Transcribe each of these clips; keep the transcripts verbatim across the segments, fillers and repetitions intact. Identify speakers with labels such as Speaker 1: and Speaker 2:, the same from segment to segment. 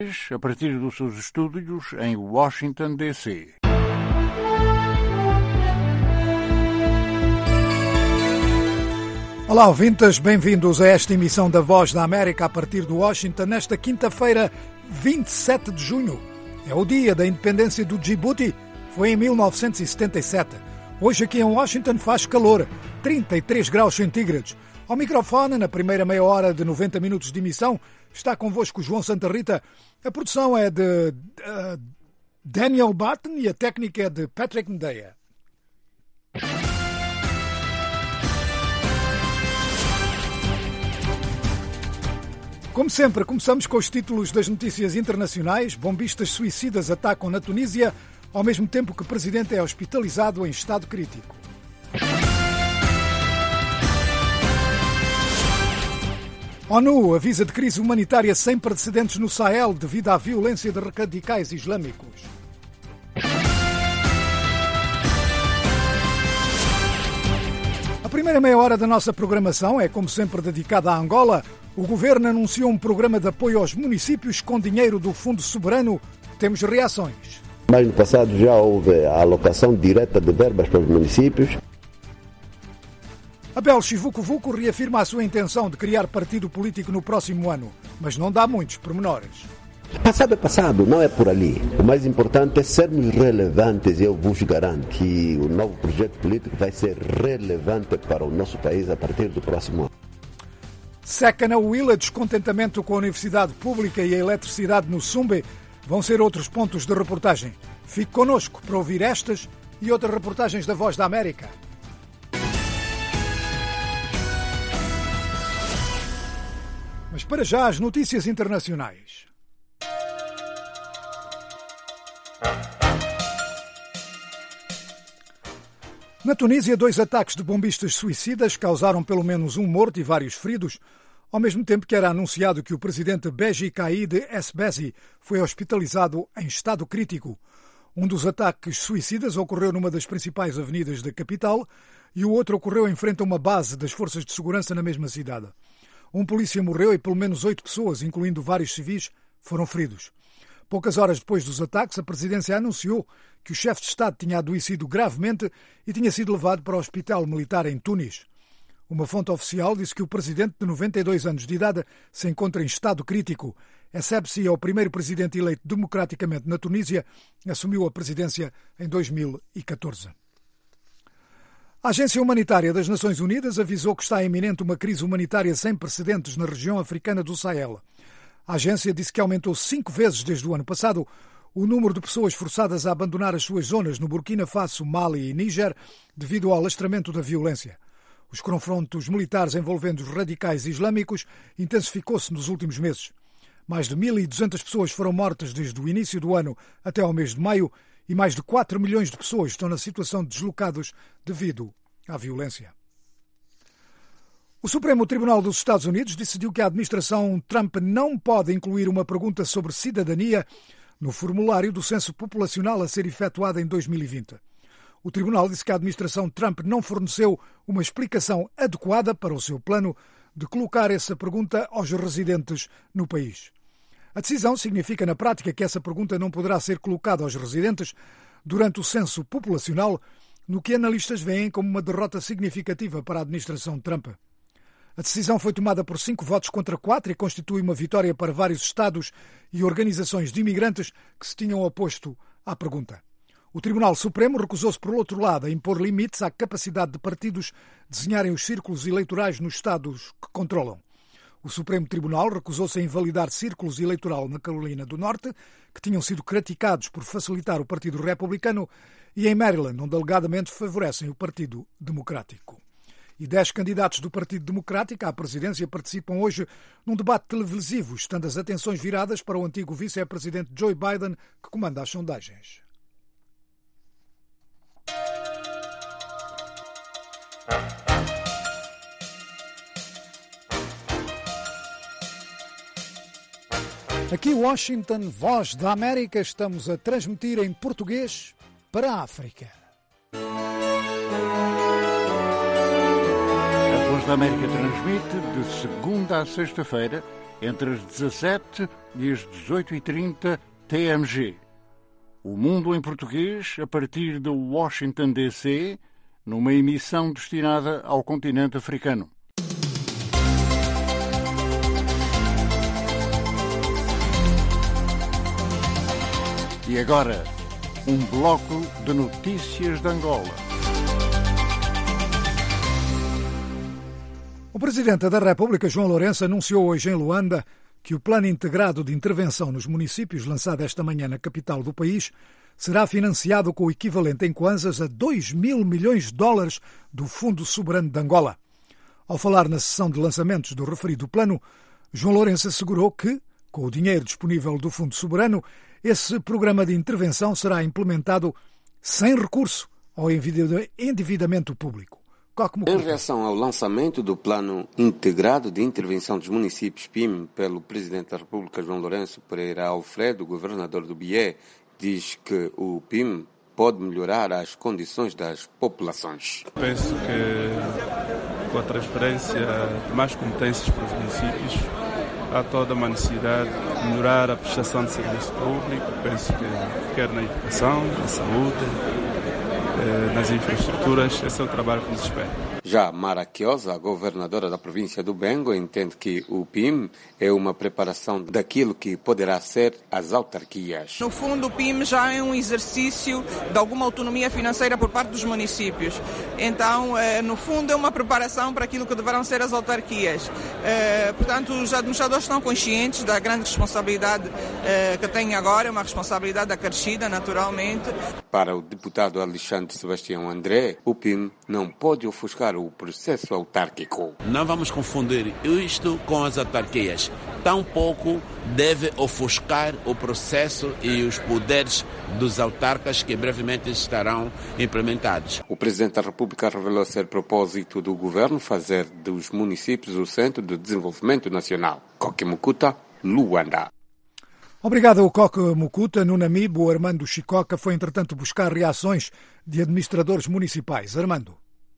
Speaker 1: a partir dos seus estúdios em Washington, D C
Speaker 2: Olá, ouvintes, bem-vindos a esta emissão da Voz da América a partir de Washington, nesta quinta-feira, vinte e sete de junho. É o dia da independência do Djibouti, foi em mil novecentos e setenta e sete. Hoje aqui em Washington faz calor, trinta e três graus centígrados. Ao microfone, na primeira meia hora de noventa minutos de emissão, está convosco João Santa Rita. A produção é de uh, Daniel Barton e a técnica é de Patrick Medeia. Como sempre, começamos com os títulos das notícias internacionais. Bombistas suicidas atacam na Tunísia, ao mesmo tempo que o presidente é hospitalizado em estado crítico. ONU avisa de crise humanitária sem precedentes no Sahel devido à violência de radicais islâmicos. A primeira meia hora da nossa programação é, como sempre, dedicada à Angola. O governo anunciou um programa de apoio aos municípios com dinheiro do Fundo Soberano. Temos reações.
Speaker 3: Mas no passado já houve a alocação direta de verbas para os municípios.
Speaker 2: Abel Chivuco-Vuco reafirma a sua intenção de criar partido político no próximo ano, mas não dá muitos pormenores.
Speaker 3: Passado é passado, não é por ali. O mais importante é sermos relevantes e eu vos garanto que o novo projeto político vai ser relevante para o nosso país a partir do próximo ano.
Speaker 2: Seca na Huila, descontentamento com a universidade pública e a eletricidade no Sumbe vão ser outros pontos de reportagem. Fique connosco para ouvir estas e outras reportagens da Voz da América. Mas para já as notícias internacionais. Na Tunísia, dois ataques de bombistas suicidas causaram pelo menos um morto e vários feridos, ao mesmo tempo que era anunciado que o presidente Beji Caid Essebsi foi hospitalizado em estado crítico. Um dos ataques suicidas ocorreu numa das principais avenidas da capital e o outro ocorreu em frente a uma base das forças de segurança na mesma cidade. Um polícia morreu e pelo menos oito pessoas, incluindo vários civis, foram feridos. Poucas horas depois dos ataques, a presidência anunciou que o chefe de Estado tinha adoecido gravemente e tinha sido levado para o hospital militar em Tunis. Uma fonte oficial disse que o presidente, de noventa e dois anos de idade, se encontra em estado crítico. Essebsi é o primeiro presidente eleito democraticamente na Tunísia, assumiu a presidência em dois mil e catorze. A Agência Humanitária das Nações Unidas avisou que está iminente uma crise humanitária sem precedentes na região africana do Sahel. A agência disse que aumentou cinco vezes desde o ano passado o número de pessoas forçadas a abandonar as suas zonas no Burkina Faso, Mali e Níger devido ao alastramento da violência. Os confrontos militares envolvendo os radicais islâmicos intensificou-se nos últimos meses. Mais de mil e duzentas pessoas foram mortas desde o início do ano até ao mês de maio e mais de quatro milhões de pessoas estão na situação de deslocados devido à violência. O Supremo Tribunal dos Estados Unidos decidiu que a administração Trump não pode incluir uma pergunta sobre cidadania no formulário do censo populacional a ser efetuado em dois mil e vinte. O tribunal disse que a administração Trump não forneceu uma explicação adequada para o seu plano de colocar essa pergunta aos residentes no país. A decisão significa, na prática, que essa pergunta não poderá ser colocada aos residentes durante o censo populacional, no que analistas veem como uma derrota significativa para a administração Trump. A decisão foi tomada por cinco votos contra quatro e constitui uma vitória para vários estados e organizações de imigrantes que se tinham oposto à pergunta. O Tribunal Supremo recusou-se, por outro lado, a impor limites à capacidade de partidos desenharem os círculos eleitorais nos estados que controlam. O Supremo Tribunal recusou-se a invalidar círculos eleitorais na Carolina do Norte, que tinham sido criticados por facilitar o Partido Republicano, e em Maryland, onde alegadamente favorecem o Partido Democrático. E dez candidatos do Partido Democrático à presidência participam hoje num debate televisivo, estando as atenções viradas para o antigo vice-presidente Joe Biden, que comanda as sondagens. Aqui Washington, Voz da América, estamos a transmitir em português para a África.
Speaker 1: A Voz da América transmite de segunda a sexta-feira, entre as dezassete e as dezoito e trinta T M G. O Mundo em Português, a partir de Washington, D C, numa emissão destinada ao continente africano. E agora, um bloco de notícias de Angola.
Speaker 2: O Presidente da República, João Lourenço, anunciou hoje em Luanda que o Plano Integrado de Intervenção nos Municípios, lançado esta manhã na capital do país, será financiado com o equivalente em kwanzas a dois mil milhões de dólares do Fundo Soberano de Angola. Ao falar na sessão de lançamentos do referido plano, João Lourenço assegurou que, com o dinheiro disponível do Fundo Soberano, esse programa de intervenção será implementado sem recurso ao endividamento público.
Speaker 4: Em relação ao lançamento do Plano Integrado de Intervenção dos Municípios P I M pelo Presidente da República, João Lourenço Pereira Alfredo, governador do Bié, diz que o P I M pode melhorar as condições das populações.
Speaker 5: Penso que com a transferência de mais competências para os municípios, há toda uma necessidade de melhorar a prestação de serviço público. Penso que quer na educação, na saúde, nas infraestruturas, esse é o trabalho que nos espera.
Speaker 4: Já Mara Quiosa, governadora da província do Bengo, entende que o P I M é uma preparação daquilo que poderá ser as autarquias.
Speaker 6: No fundo, o P I M já é um exercício de alguma autonomia financeira por parte dos municípios. Então, no fundo, é uma preparação para aquilo que deverão ser as autarquias. Portanto, os administradores estão conscientes da grande responsabilidade que têm agora, é uma responsabilidade acrescida, naturalmente.
Speaker 4: Para o deputado Alexandre Sebastião André, o P I M não pode ofuscar o processo autárquico.
Speaker 7: Não vamos confundir isto com as autarquias. Tampouco deve ofuscar o processo e os poderes dos autarcas que brevemente estarão implementados.
Speaker 4: O Presidente da República revelou ser propósito do governo fazer dos municípios o centro de desenvolvimento nacional. Coque Mukuta, Luanda.
Speaker 2: Obrigado, Coque Mukuta. No Namibe, o Armando Chicoca foi, entretanto, buscar reações de administradores municipais. Armando.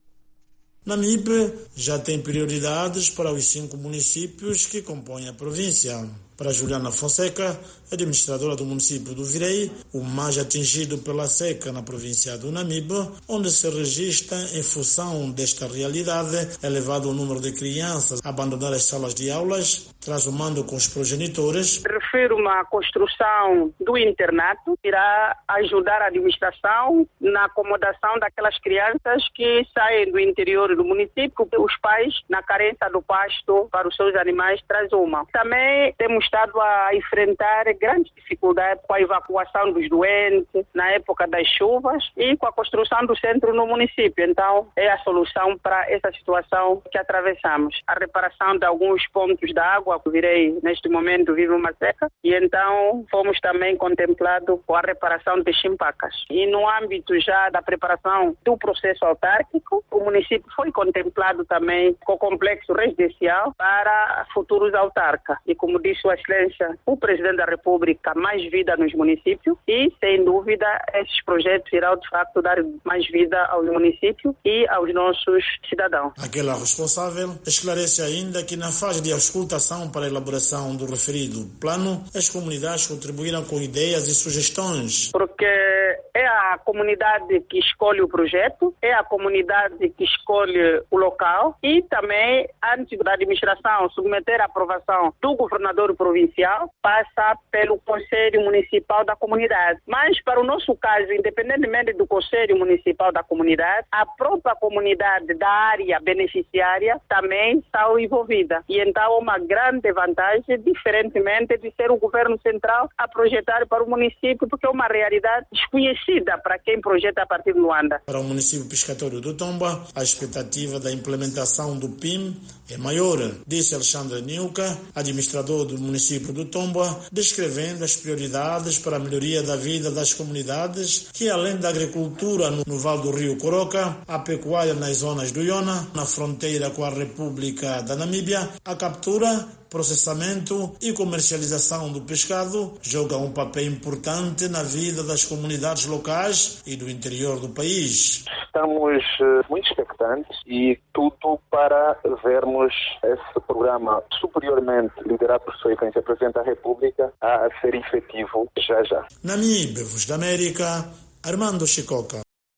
Speaker 8: Namibe já tem prioridades para os cinco municípios que compõem a província. Para Juliana Fonseca, administradora do município do Virei, o mais atingido pela seca na província do Namibe, onde se registra, em função desta realidade, elevado o número de crianças a abandonar as salas de aulas, transumando com os progenitores.
Speaker 9: Refiro-me à construção do internato, que irá ajudar a administração na acomodação daquelas crianças que saem do interior do município, porque os pais, na carência do pasto para os seus animais, transumam. Também temos estado a enfrentar grandes dificuldades com a evacuação dos doentes na época das chuvas e com a construção do centro no município. Então, é a solução para essa situação que atravessamos. A reparação de alguns pontos da água, que virei neste momento vive uma seca, e então fomos também contemplados com a reparação de chimpacas. E no âmbito já da preparação do processo autárquico, o município foi contemplado também com o complexo residencial para futuros autarcas. E como disse o Excelência, o Presidente da República, mais vida nos municípios e, sem dúvida, esses projetos irão, de facto, dar mais vida aos municípios e aos nossos cidadãos.
Speaker 8: Aquela responsável esclarece ainda que, na fase de auscultação para a elaboração do referido plano, as comunidades contribuíram com ideias e sugestões.
Speaker 9: Porque é a comunidade que escolhe o projeto, é a comunidade que escolhe o local e também, antes da administração submeter a aprovação do governador provincial, passa pelo Conselho Municipal da Comunidade. Mas, para o nosso caso, independentemente do Conselho Municipal da Comunidade, a própria comunidade da área beneficiária também está envolvida. E então, uma grande vantagem, diferentemente de ser o governo central a projetar para o município, porque é uma realidade desconhecida para quem projeta a partir de Luanda.
Speaker 8: Para o município pescatório do Tomba, a expectativa da implementação do P I M é maior, disse Alexandre Niuca, administrador do município do Tomba, descrevendo as prioridades para a melhoria da vida das comunidades, que além da agricultura no Vale do Rio Coroca, a pecuária nas zonas do Iona, na fronteira com a República da Namíbia, a captura, processamento e comercialização do pescado jogam um papel importante na vida das comunidades locais e do interior do país.
Speaker 10: Estamos muito expectantes importantes e tudo para vermos esse programa superiormente liderado por Sua Excelência Presidente da República a ser efetivo já já.
Speaker 8: Namibe, Voz da América, Armando Chicoca.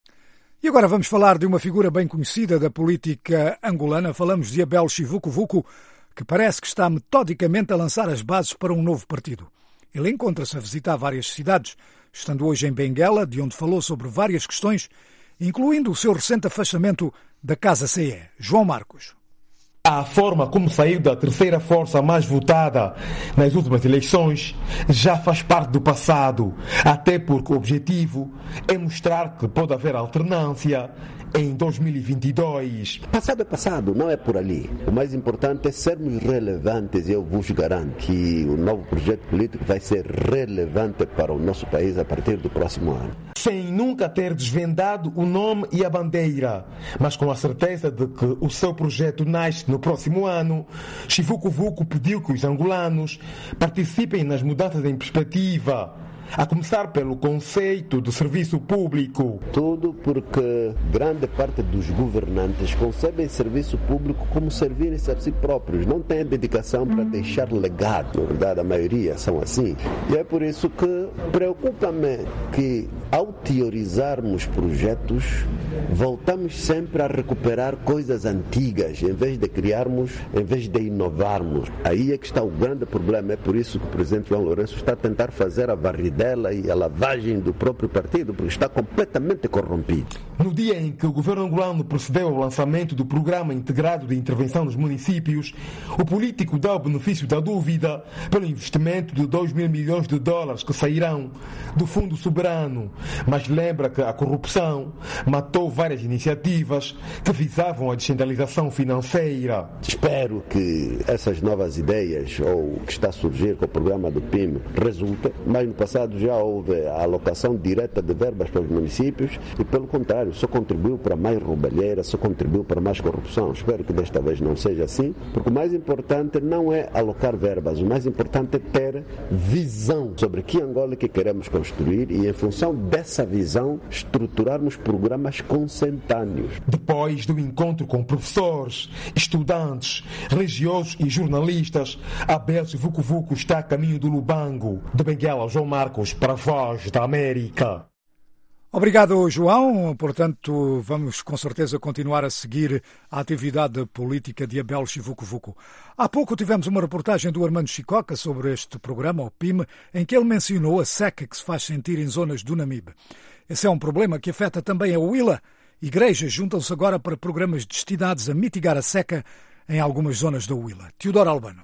Speaker 2: E agora vamos falar de uma figura bem conhecida da política angolana. Falamos de Abel Chivucovuco, que parece que está metodicamente a lançar as bases para um novo partido. Ele encontra-se a visitar várias cidades, estando hoje em Benguela, de onde falou sobre várias questões, incluindo o seu recente afastamento da Casa C E. João Marcos.
Speaker 11: A forma como saiu da terceira força mais votada nas últimas eleições já faz parte do passado, até porque o objetivo é mostrar que pode haver alternância em dois mil e vinte e dois.
Speaker 3: Passado é passado, não é por ali. O mais importante é sermos relevantes e eu vos garanto que o novo projeto político vai ser relevante para o nosso país a partir do próximo ano.
Speaker 11: Sem nunca ter desvendado o nome e a bandeira, mas com a certeza de que o seu projeto nasce no próximo ano, Chivucovuco pediu que os angolanos participem nas mudanças em perspectiva, a começar pelo conceito de serviço público.
Speaker 3: Tudo porque grande parte dos governantes concebem serviço público como servirem-se a si próprios. Não têm dedicação para deixar legado. Na verdade, a maioria são assim. E é por isso que preocupa-me que, ao teorizarmos projetos, voltamos sempre a recuperar coisas antigas, em vez de criarmos, em vez de inovarmos. Aí é que está o grande problema. É por isso que o presidente João Lourenço está a tentar fazer a varrida dela e a lavagem do próprio partido, porque está completamente corrompido.
Speaker 11: No dia em que o governo angolano procedeu ao lançamento do Programa Integrado de Intervenção nos Municípios, o político dá o benefício da dúvida pelo investimento de dois mil milhões de dólares que sairão do Fundo Soberano, mas lembra que a corrupção matou várias iniciativas que visavam a descentralização financeira.
Speaker 3: Espero que essas novas ideias, ou o que está a surgir com o programa do P I M, resultem, mas no passado já houve a alocação direta de verbas para os municípios e, pelo contrário, só contribuiu para mais roubalheira, só contribuiu para mais corrupção. Espero que desta vez não seja assim, porque o mais importante não é alocar verbas, o mais importante é ter visão sobre que Angola que queremos construir e, em função dessa visão, estruturarmos programas consentâneos.
Speaker 11: Depois do encontro com professores, estudantes, religiosos e jornalistas, Abel Chivucovuco está a caminho do Lubango. De Benguela, João Marcos, para a Voz da América.
Speaker 2: Obrigado, João. Portanto, vamos com certeza continuar a seguir a atividade política de Abel Chivucovuco. Há pouco tivemos uma reportagem do Armando Chicoca sobre este programa, o P I M, em que ele mencionou a seca que se faz sentir em zonas do Namibe. Esse é um problema que afeta também a Huila. Igrejas juntam-se agora para programas destinados a mitigar a seca em algumas zonas da Huila. Teodoro Albano.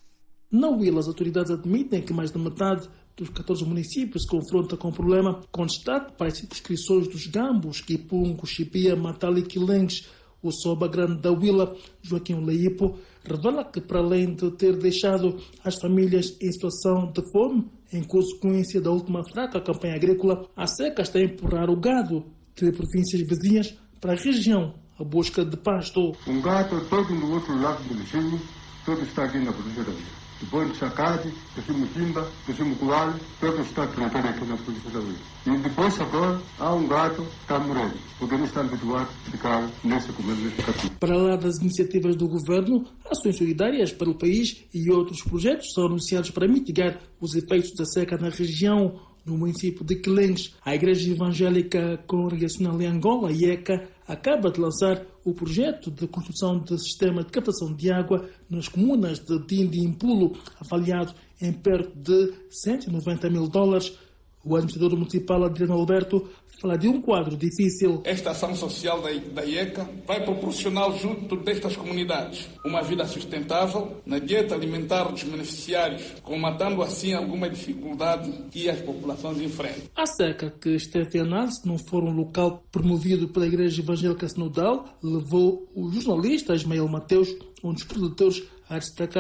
Speaker 12: Na Huila, as autoridades admitem que mais da metade dos catorze municípios se confronta com o problema, com destaque para as circunscrições dos Gambos, Kipungo, Chipia, Matala e Quilengues. O Soba Grande da Huila, Joaquim Leipo, revela que, para além de ter deixado as famílias em situação de fome, em consequência da última fraca campanha agrícola, a seca está a empurrar o gado de províncias vizinhas para a região, à busca de pasto.
Speaker 13: Um gado todo no outro lado do vizinho, todo está aqui na província da Huila. Depois de Sacade, descemos Timba, descemos Coalho, todo está plantado aqui na província da Huila. E depois agora há um gato que está morrendo, porque não está habituado a ficar nesse comércio nesse capítulo.
Speaker 12: Para lá das iniciativas do governo, ações solidárias para o país e outros projetos são anunciados para mitigar os efeitos da seca na região. No município de Quilengues, a Igreja Evangélica Congregacional em Angola, I E C A, acaba de lançar o projeto de construção de sistema de captação de água nas comunas de Dindi e Impulo, avaliado em perto de cento e noventa mil dólares. O administrador municipal, Adriano Alberto, fala de um quadro difícil.
Speaker 14: Esta ação social da, da I E C A vai proporcionar junto destas comunidades uma vida sustentável na dieta alimentar dos beneficiários, combatendo assim alguma dificuldade que as populações enfrentam.
Speaker 12: A seca, que esteve em análise num fórum local promovido pela Igreja Evangélica Sinodal, levou o jornalista Ismael Mateus, um dos produtores, a destacar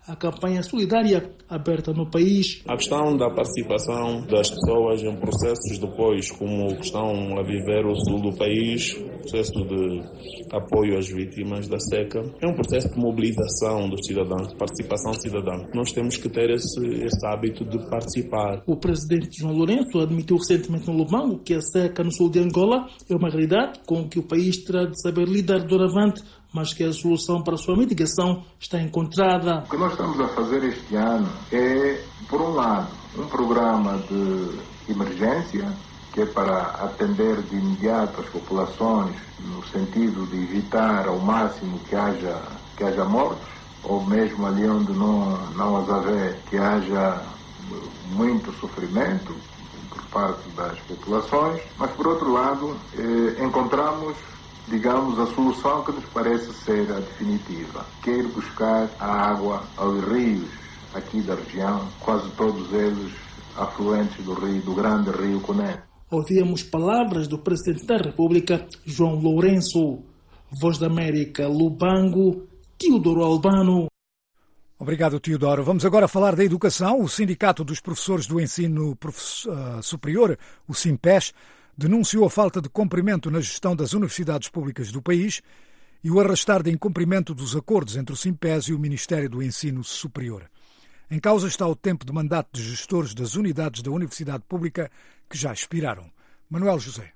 Speaker 12: a campanha solidária aberta no país.
Speaker 15: A questão da participação das pessoas em processos depois, como estão a viver o sul do país, processo de apoio às vítimas da seca, é um processo de mobilização dos cidadãos, de participação cidadã. Nós temos que ter esse, esse hábito de participar.
Speaker 12: O presidente João Lourenço admitiu recentemente no Lubango que a seca no sul de Angola é uma realidade com que o país terá de saber lidar doravante, mas que a solução para a sua mitigação está encontrada.
Speaker 13: O que nós estamos a fazer este ano é, por um lado, um programa de emergência, que é para atender de imediato as populações, no sentido de evitar ao máximo que haja, que haja mortes, ou mesmo ali onde não, não as haver, que haja muito sofrimento por parte das populações. Mas, por outro lado, eh, encontramos, digamos, a solução que nos parece ser a definitiva, que é ir buscar a água aos rios aqui da região, quase todos eles afluentes do rio, do grande rio Cunene.
Speaker 12: Ouvimos palavras do Presidente da República, João Lourenço. Voz da América, Lubango, Teodoro Albano.
Speaker 2: Obrigado, Teodoro. Vamos agora falar da educação. O Sindicato dos Professores do Ensino Superior, o SIMPES, denunciou a falta de cumprimento na gestão das universidades públicas do país e o arrastar de incumprimento dos acordos entre o SIMPES e o Ministério do Ensino Superior. Em causa está o tempo de mandato de gestores das unidades da Universidade Pública que já expiraram. Manuel José.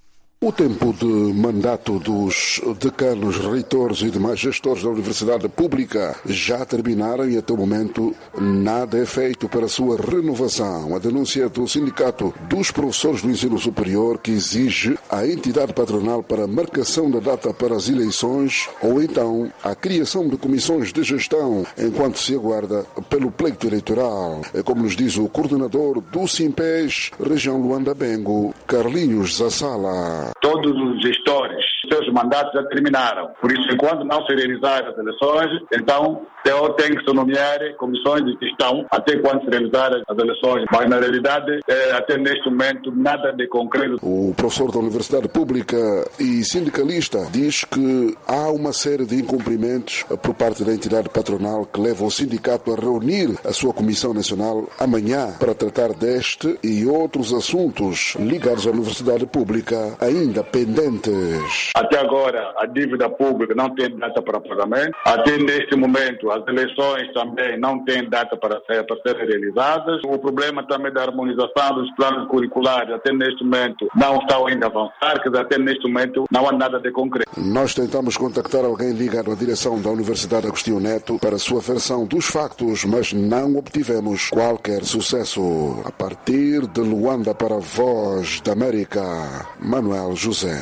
Speaker 16: O tempo de mandato dos decanos, reitores e demais gestores da Universidade Pública já terminaram e até o momento nada é feito para a sua renovação. A denúncia do Sindicato dos Professores do Ensino Superior, que exige a entidade patronal para a marcação da data para as eleições ou então a criação de comissões de gestão enquanto se aguarda pelo pleito eleitoral. É como nos diz o coordenador do SIMPES, região Luanda-Bengo, Carlinhos Zassala.
Speaker 17: Todos os gestores, seus mandatos já terminaram. Por isso, enquanto não se realizar as eleições, então tem que se nomear comissões de gestão até quando se realizar as eleições. Mas, na realidade, é, até neste momento, nada de concreto.
Speaker 16: O professor da Universidade Pública e sindicalista diz que há uma série de incumprimentos por parte da entidade patronal que leva o sindicato a reunir a sua Comissão Nacional amanhã para tratar deste e outros assuntos ligados à Universidade Pública ainda pendentes.
Speaker 17: Até agora, a dívida pública não tem data para pagamento. Até neste momento, as eleições também não têm data para, ser, para serem realizadas. O problema também da harmonização dos planos curriculares, até neste momento, não está ainda a avançar, que até neste momento não há nada de concreto.
Speaker 16: Nós tentamos contactar alguém ligado à direção da Universidade Agostinho Neto para a sua versão dos factos, mas não obtivemos qualquer sucesso. A partir de Luanda para a Voz da América, Manuel José.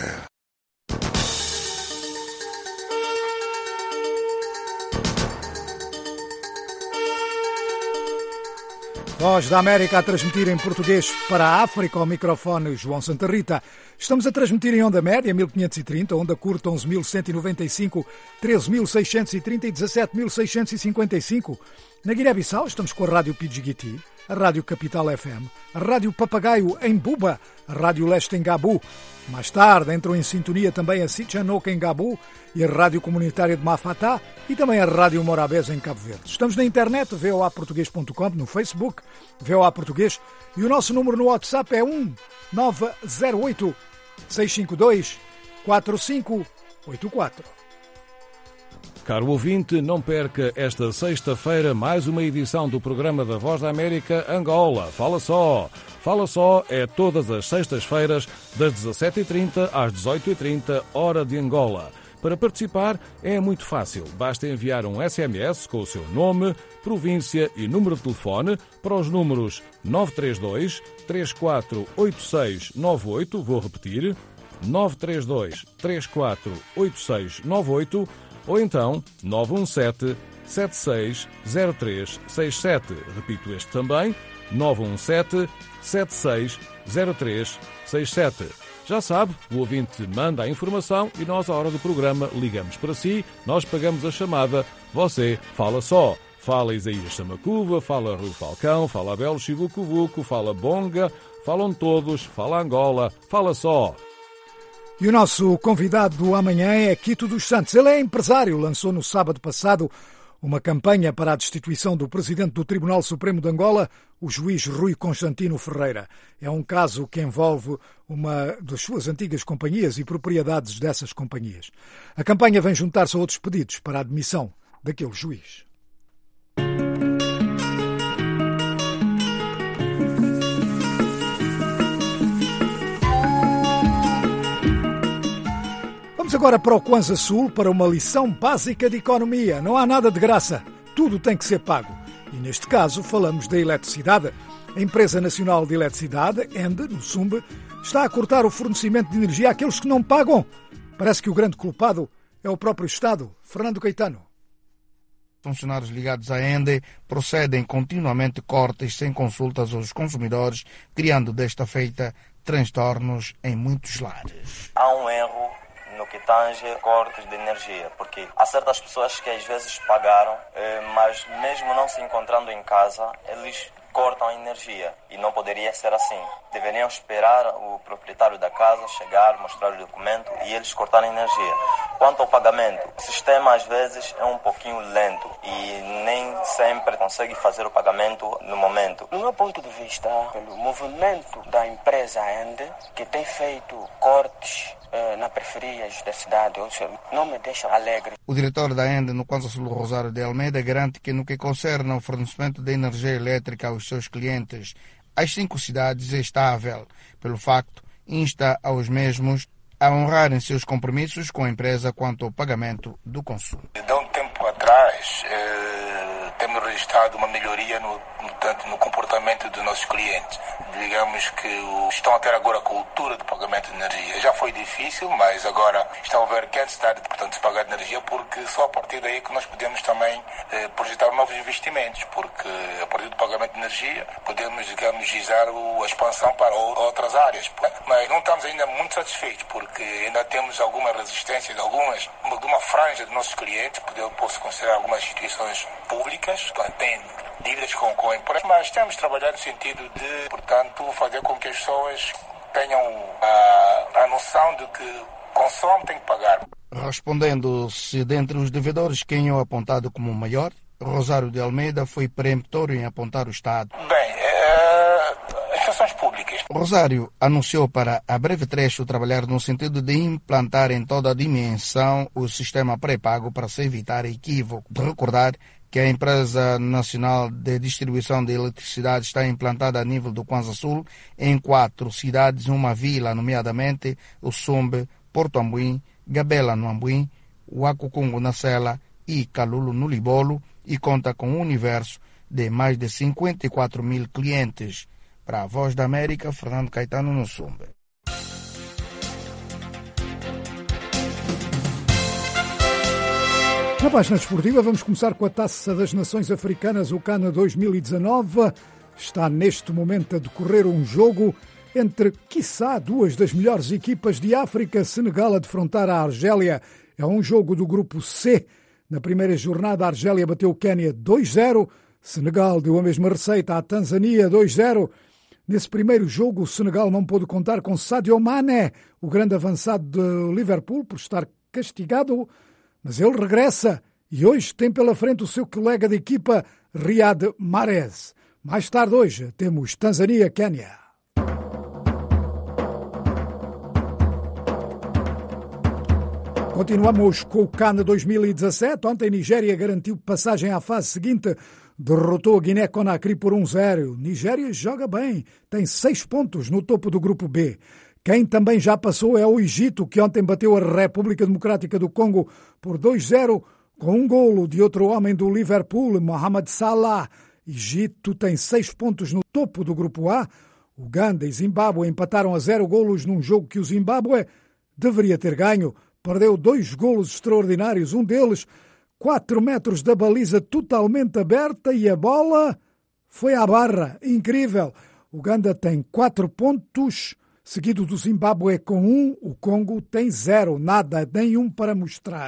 Speaker 2: Voz da América a transmitir em português para a África, ao microfone João Santa Rita. Estamos a transmitir em onda média mil quinhentos e trinta, onda curta onze mil cento e noventa e cinco, treze mil seiscentos e trinta e dezessete mil seiscentos e cinquenta e cinco. Na Guiné-Bissau estamos com a Rádio Pidjigiti, a Rádio Capital F M, a Rádio Papagaio em Buba, a Rádio Leste em Gabu. Mais tarde entram em sintonia também a Sichanok em Gabu e a Rádio Comunitária de Mafatá e também a Rádio Morabeza em Cabo Verde. Estamos na internet, v o a português ponto com, no Facebook, V O A Português, e o nosso número no WhatsApp é um nove zero oito, seis cinco dois, quatro cinco oito quatro.
Speaker 18: Caro ouvinte, não perca esta sexta-feira mais uma edição do programa da Voz da América Angola. Fala só! Fala só é todas as sextas-feiras, das dezassete e trinta às dezoito e trinta, hora de Angola. Para participar é muito fácil. Basta enviar um S M S com o seu nome, província e número de telefone para os números nove três dois, três quatro oito seis nove oito, vou repetir, nove três dois, três quatro oito seis nove oito, ou então nove um sete, sete seis zero três seis sete. Repito este também, nove um sete, sete seis zero três seis sete. Já sabe, o ouvinte manda a informação e nós, à hora do programa, ligamos para si, nós pagamos a chamada, você fala só. Fala Isaías Samacuva, fala Rui Falcão, fala Abel Chivucuvuco, fala Bonga, falam todos, fala Angola, fala só.
Speaker 2: E o nosso convidado do amanhã é Quito dos Santos. Ele é empresário, lançou no sábado passado uma campanha para a destituição do presidente do Tribunal Supremo de Angola, o juiz Rui Constantino Ferreira. É um caso que envolve uma das suas antigas companhias e propriedades dessas companhias. A campanha vem juntar-se a outros pedidos para a admissão daquele juiz. Vamos agora para o Kwanza Sul para uma lição básica de economia. Não há nada de graça, tudo tem que ser pago. E neste caso falamos da eletricidade. A Empresa Nacional de Eletricidade, E N D, no Sumbe, está a cortar o fornecimento de energia àqueles que não pagam. Parece que o grande culpado é o próprio Estado. Fernando Caetano.
Speaker 19: Funcionários ligados à E N D procedem continuamente cortes sem consultas aos consumidores, criando desta feita transtornos em muitos lares.
Speaker 20: Há um erro no que tange cortes de energia, porque há certas pessoas que às vezes pagaram, mas mesmo não se encontrando em casa, eles cortam a energia e não poderia ser assim. Deveriam esperar o proprietário da casa chegar, mostrar o documento e eles cortarem a energia. Quanto ao pagamento, o sistema às vezes é um pouquinho lento e nem sempre consegue fazer o pagamento no momento.
Speaker 21: Do meu ponto de vista, pelo movimento da empresa E N D, que tem feito cortes eh, na periferias da cidade, não me deixa alegre.
Speaker 19: O diretor da E N D no Kwanza Sul, Rosário de Almeida, garante que no que concerne ao fornecimento de energia elétrica aos seus clientes, as cinco cidades é estável. Pelo facto, insta aos mesmos a honrarem seus compromissos com a empresa quanto ao pagamento do consumo.
Speaker 22: De um tempo atrás, eh, temos registrado uma melhoria no, no, tanto no comportamento dos nossos clientes. Digamos que o, estão a ter agora a cultura do pagamento de energia. Já foi difícil, mas agora estão a ver que é necessidade, portanto, de pagar de energia, porque só a partir daí que nós podemos também eh, projetar novos investimentos, porque a partir do pagamento de energia podemos, digamos, gizar o, a expansão para outras áreas. Mas não estamos ainda muito satisfeitos, porque ainda temos alguma resistência de algumas, de uma franja dos nossos clientes, eu posso considerar algumas instituições públicas, têm dívidas com, com a empresa, mas temos trabalhado no sentido de, portanto, fazer com que as pessoas tenham a, a noção de que consome tem que pagar.
Speaker 19: Respondendo-se dentre os devedores, quem é o apontado como o maior, Rosário de Almeida foi peremptório em apontar o Estado.
Speaker 22: Bem, é, as instituições públicas.
Speaker 19: Rosário anunciou para a breve trecho trabalhar no sentido de implantar em toda a dimensão o sistema pré-pago para se evitar equívoco. De recordar que a Empresa Nacional de Distribuição de Eletricidade está implantada a nível do Kwanza Sul em quatro cidades, uma vila, nomeadamente o Sumbe, Porto Ambuim, Gabela no Ambuim, Huacucungo na Sela e Calulo no Libolo, e conta com um universo de mais de cinquenta e quatro mil clientes. Para a Voz da América, Fernando Caetano no Sumbe.
Speaker 2: Na página desportiva vamos começar com a Taça das Nações Africanas, o CAN dois mil e dezanove. Está neste momento a decorrer um jogo entre, quiçá, duas das melhores equipas de África. Senegal a defrontar a Argélia. É um jogo do grupo C. Na primeira jornada, a Argélia bateu o Quénia dois zero. Senegal deu a mesma receita à Tanzânia dois zero. Nesse primeiro jogo, o Senegal não pôde contar com Sadio Mané, o grande avançado de Liverpool, por estar castigado. Mas ele regressa e hoje tem pela frente o seu colega de equipa, Riyad Mahrez. Mais tarde hoje temos Tanzânia-Quénia. Continuamos com o CAN dois mil e dezassete. Ontem a Nigéria garantiu passagem à fase seguinte. Derrotou a Guiné-Conakry por um zero. Nigéria joga bem, tem seis pontos no topo do grupo B. Quem também já passou é o Egito, que ontem bateu a República Democrática do Congo por dois zero, com um golo de outro homem do Liverpool, Mohamed Salah. Egito tem seis pontos no topo do grupo A. Uganda e Zimbábue empataram a zero golos num jogo que o Zimbábue deveria ter ganho. Perdeu dois golos extraordinários, um deles quatro metros da baliza totalmente aberta e a bola foi à barra. Incrível. Uganda tem quatro pontos, seguido do Zimbábue com um. O Congo tem zero, nada, nenhum para mostrar.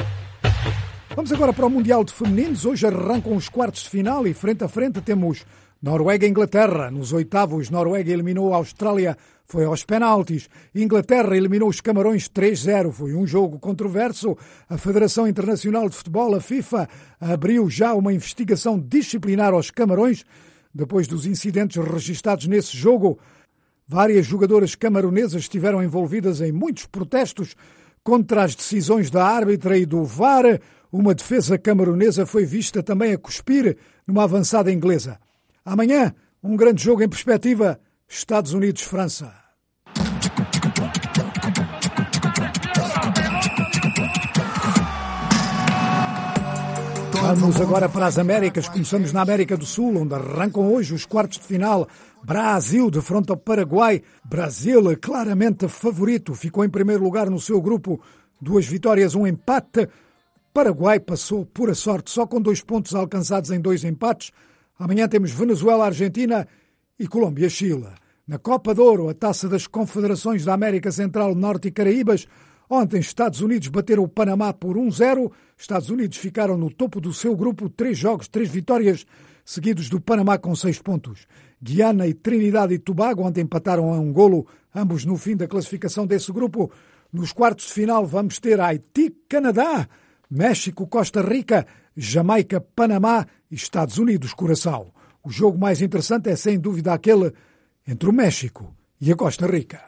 Speaker 2: Vamos agora para o Mundial de Femininos. Hoje arrancam os quartos de final e frente a frente temos Noruega-Inglaterra. Nos oitavos, Noruega eliminou a Austrália, foi aos penaltis. Inglaterra eliminou os Camarões três a zero. Foi um jogo controverso. A Federação Internacional de Futebol, a FIFA, abriu já uma investigação disciplinar aos Camarões depois dos incidentes registados nesse jogo. Várias jogadoras camaronesas estiveram envolvidas em muitos protestos contra as decisões da árbitra e do V A R. Uma defesa camaronesa foi vista também a cuspir numa avançada inglesa. Amanhã, um grande jogo em perspectiva, Estados Unidos-França. Vamos agora para as Américas. Começamos na América do Sul, onde arrancam hoje os quartos de final. Brasil de frente ao Paraguai. Brasil, claramente favorito, ficou em primeiro lugar no seu grupo. Duas vitórias, um empate. Paraguai passou pura sorte, só com dois pontos alcançados em dois empates. Amanhã temos Venezuela-Argentina e Colômbia-Chile. Na Copa de Ouro, a Taça das Confederações da América Central, Norte e Caraíbas, ontem Estados Unidos bateram o Panamá por um a zero. Estados Unidos ficaram no topo do seu grupo, três jogos, três vitórias, seguidos do Panamá com seis pontos. Guiana e Trinidade e Tobago ontem empataram a um golo, ambos no fim da classificação desse grupo. Nos quartos de final vamos ter Haiti-Canadá, México-Costa Rica, Jamaica-Panamá e Estados Unidos-Curaçao. O jogo mais interessante é sem dúvida aquele entre o México e a Costa Rica.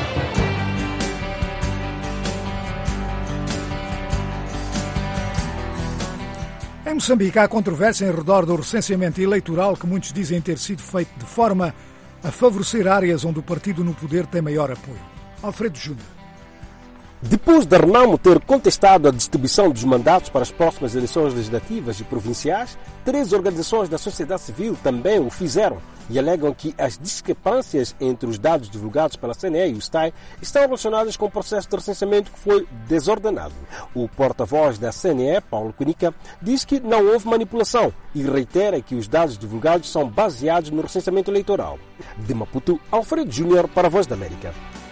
Speaker 2: Em Moçambique há controvérsia em redor do recenseamento eleitoral que muitos dizem ter sido feito de forma a favorecer áreas onde o partido no poder tem maior apoio. Alfredo Júnior.
Speaker 1: Depois de Renamo ter contestado a distribuição dos mandatos para as próximas eleições legislativas e provinciais, três organizações da sociedade civil também o fizeram e alegam que as discrepâncias entre os dados divulgados pela C N E e o S T A I estão relacionadas com o processo de recenseamento que foi desordenado. O porta-voz da C N E, Paulo Cunica, diz que não houve manipulação e reitera que os dados divulgados são baseados no recenseamento eleitoral. De Maputo, Alfredo Júnior para a Voz da América.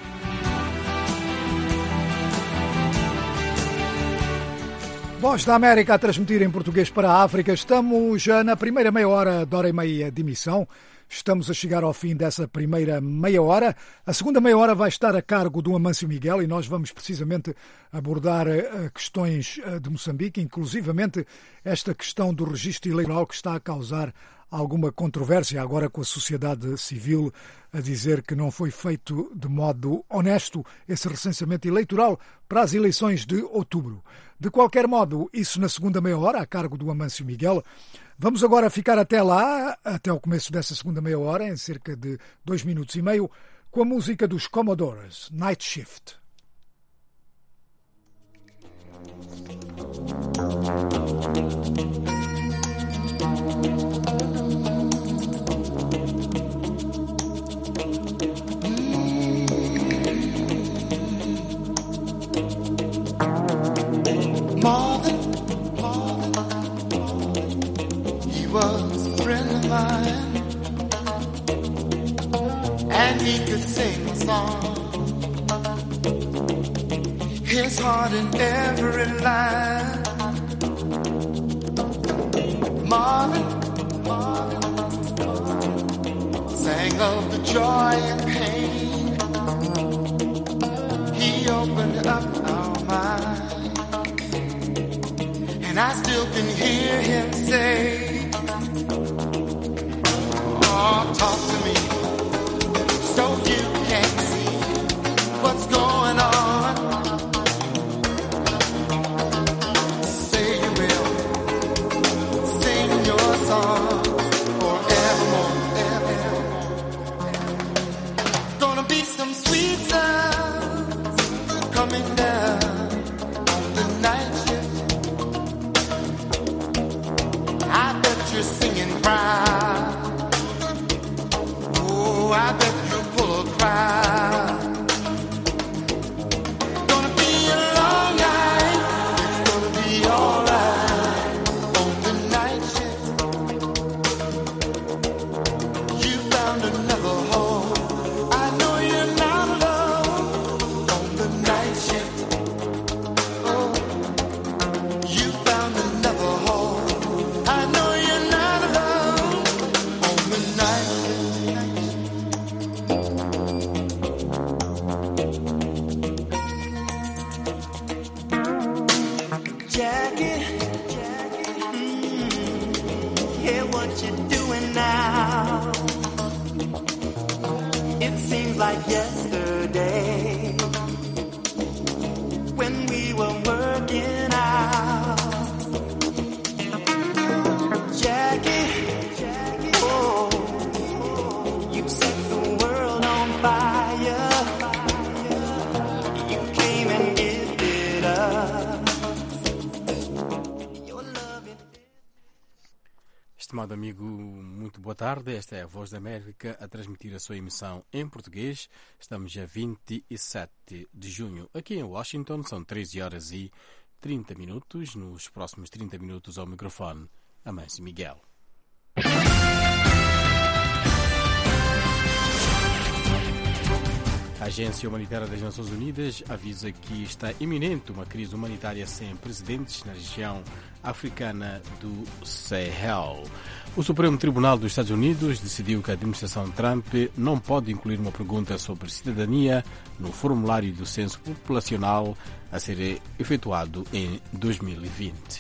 Speaker 2: Voz da América a transmitir em português para a África. Estamos já na primeira meia hora, de hora e meia de emissão. Estamos a chegar ao fim dessa primeira meia hora. A segunda meia hora vai estar a cargo do Amâncio Miguel e nós vamos precisamente abordar questões de Moçambique, inclusivamente esta questão do registro eleitoral que está a causar alguma controvérsia agora com a sociedade civil a dizer que não foi feito de modo honesto esse recenseamento eleitoral para as eleições de outubro. De qualquer modo, isso na segunda meia hora, a cargo do Amâncio Miguel. Vamos agora ficar até lá, até o começo dessa segunda meia hora, em cerca de dois minutos e meio, com a música dos Commodores, Night Shift.
Speaker 5: Marvin, Marvin, he was a friend of mine, and he could sing a song, his heart in every line. Marvin, Marvin, sang of the joy and pain, he opened up our minds. And I still can hear him say, oh, talk to me, so you can see what's going on. Say you will sing your song forevermore, evermore. Gonna be some sweet sounds coming down the night shift. You're singing proud doing now? It seems like yesterday when we were working out. Jackie, oh, you set the world on fire. You came and gifted us. Your love.
Speaker 1: Estimado amigo, muito boa tarde. Esta é a Voz da América a transmitir a sua emissão em português. Estamos a vinte e sete de junho. Aqui em Washington são treze horas e trinta minutos. Nos próximos trinta minutos ao microfone, Amâncio Miguel. A Agência Humanitária das Nações Unidas avisa que está iminente uma crise humanitária sem precedentes na região africana do Sahel. O Supremo Tribunal dos Estados Unidos decidiu que a administração Trump não pode incluir uma pergunta sobre cidadania no formulário do censo populacional a ser efetuado em dois mil e vinte.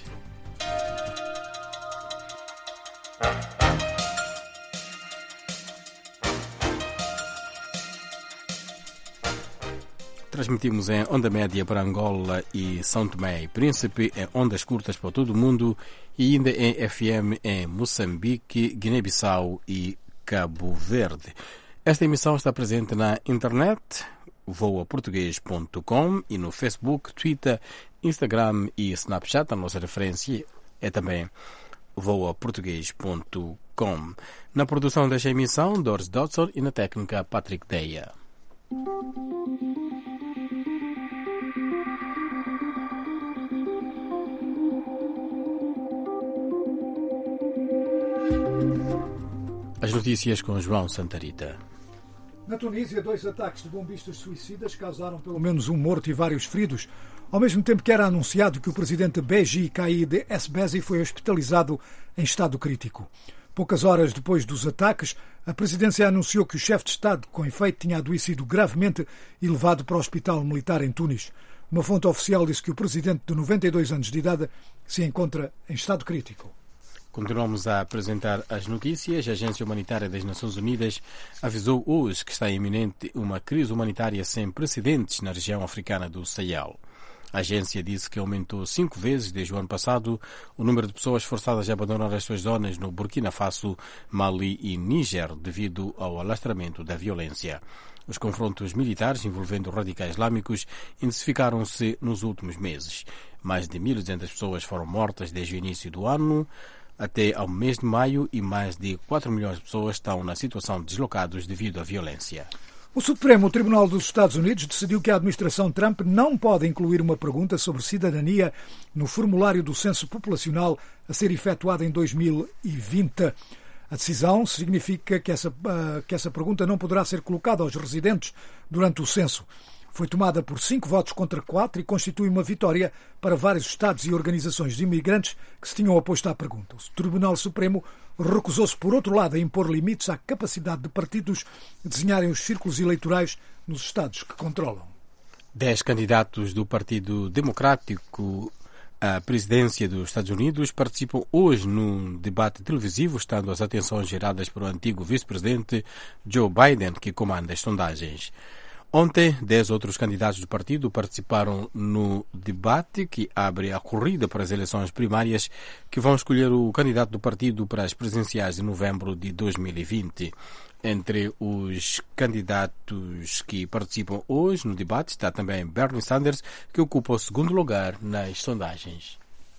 Speaker 1: Transmitimos em onda média para Angola e São Tomé e Príncipe, em ondas curtas para todo o mundo e ainda em F M em Moçambique, Guiné-Bissau e Cabo Verde. Esta emissão está presente na internet, voa português ponto com, e no Facebook, Twitter, Instagram e Snapchat. A nossa referência é também voa português ponto com. Na produção desta emissão, Doris Dodson, e na técnica, Patrick Deia. As notícias com João Santarita.
Speaker 2: Na Tunísia, dois ataques de bombistas suicidas causaram pelo menos um morto e vários feridos, ao mesmo tempo que era anunciado que o presidente Beji Caid Essebsi foi hospitalizado em estado crítico. Poucas horas depois dos ataques, a presidência anunciou que o chefe de Estado, com efeito, tinha adoecido gravemente e levado para o hospital militar em Tunis. Uma fonte oficial disse que o presidente, de noventa e dois anos de idade, se encontra em estado crítico.
Speaker 1: Continuamos a apresentar as notícias. A Agência Humanitária das Nações Unidas avisou hoje que está iminente uma crise humanitária sem precedentes na região africana do Sahel. A agência disse que aumentou cinco vezes desde o ano passado o número de pessoas forçadas a abandonar as suas zonas no Burkina Faso, Mali e Níger devido ao alastramento da violência. Os confrontos militares envolvendo radicais islâmicos intensificaram-se nos últimos meses. Mais de mil e duzentas pessoas foram mortas desde o início do ano até ao mês de maio e mais de quatro milhões de pessoas estão na situação de deslocados devido à violência.
Speaker 2: O Supremo Tribunal dos Estados Unidos decidiu que a administração Trump não pode incluir uma pergunta sobre cidadania no formulário do censo populacional a ser efetuado em dois mil e vinte. A decisão significa que essa, que essa pergunta não poderá ser colocada aos residentes durante o censo. Foi tomada por cinco votos contra quatro e constitui uma vitória para vários Estados e organizações de imigrantes que se tinham oposto à pergunta. O Tribunal Supremo recusou-se, por outro lado, a impor limites à capacidade de partidos desenharem os círculos eleitorais nos Estados que controlam.
Speaker 1: Dez candidatos do Partido Democrático à presidência dos Estados Unidos participam hoje num debate televisivo, estando as atenções geradas para o antigo vice-presidente Joe Biden, que comanda as sondagens. Ontem, dez outros candidatos do partido participaram no debate que abre a corrida para as eleições primárias que vão escolher o candidato do partido para as presidenciais de novembro de dois mil e vinte. Entre os candidatos que participam hoje no debate está também Bernie Sanders, que ocupa o segundo lugar nas sondagens.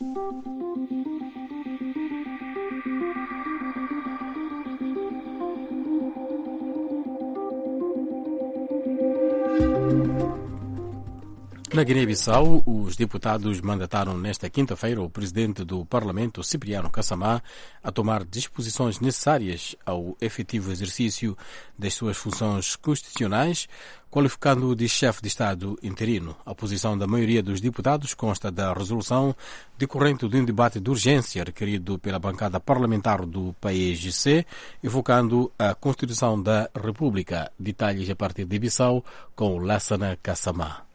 Speaker 1: Na Guiné-Bissau, os deputados mandataram nesta quinta-feira o presidente do Parlamento, Cipriano Kassamá, a tomar disposições necessárias ao efetivo exercício das suas funções constitucionais, qualificando-o de chefe de Estado interino. A posição da maioria dos deputados consta da resolução decorrente de um debate de urgência requerido pela bancada parlamentar do P A I G C, evocando a Constituição da República. Detalhes a partir de Bissau com Lassana Kassamá.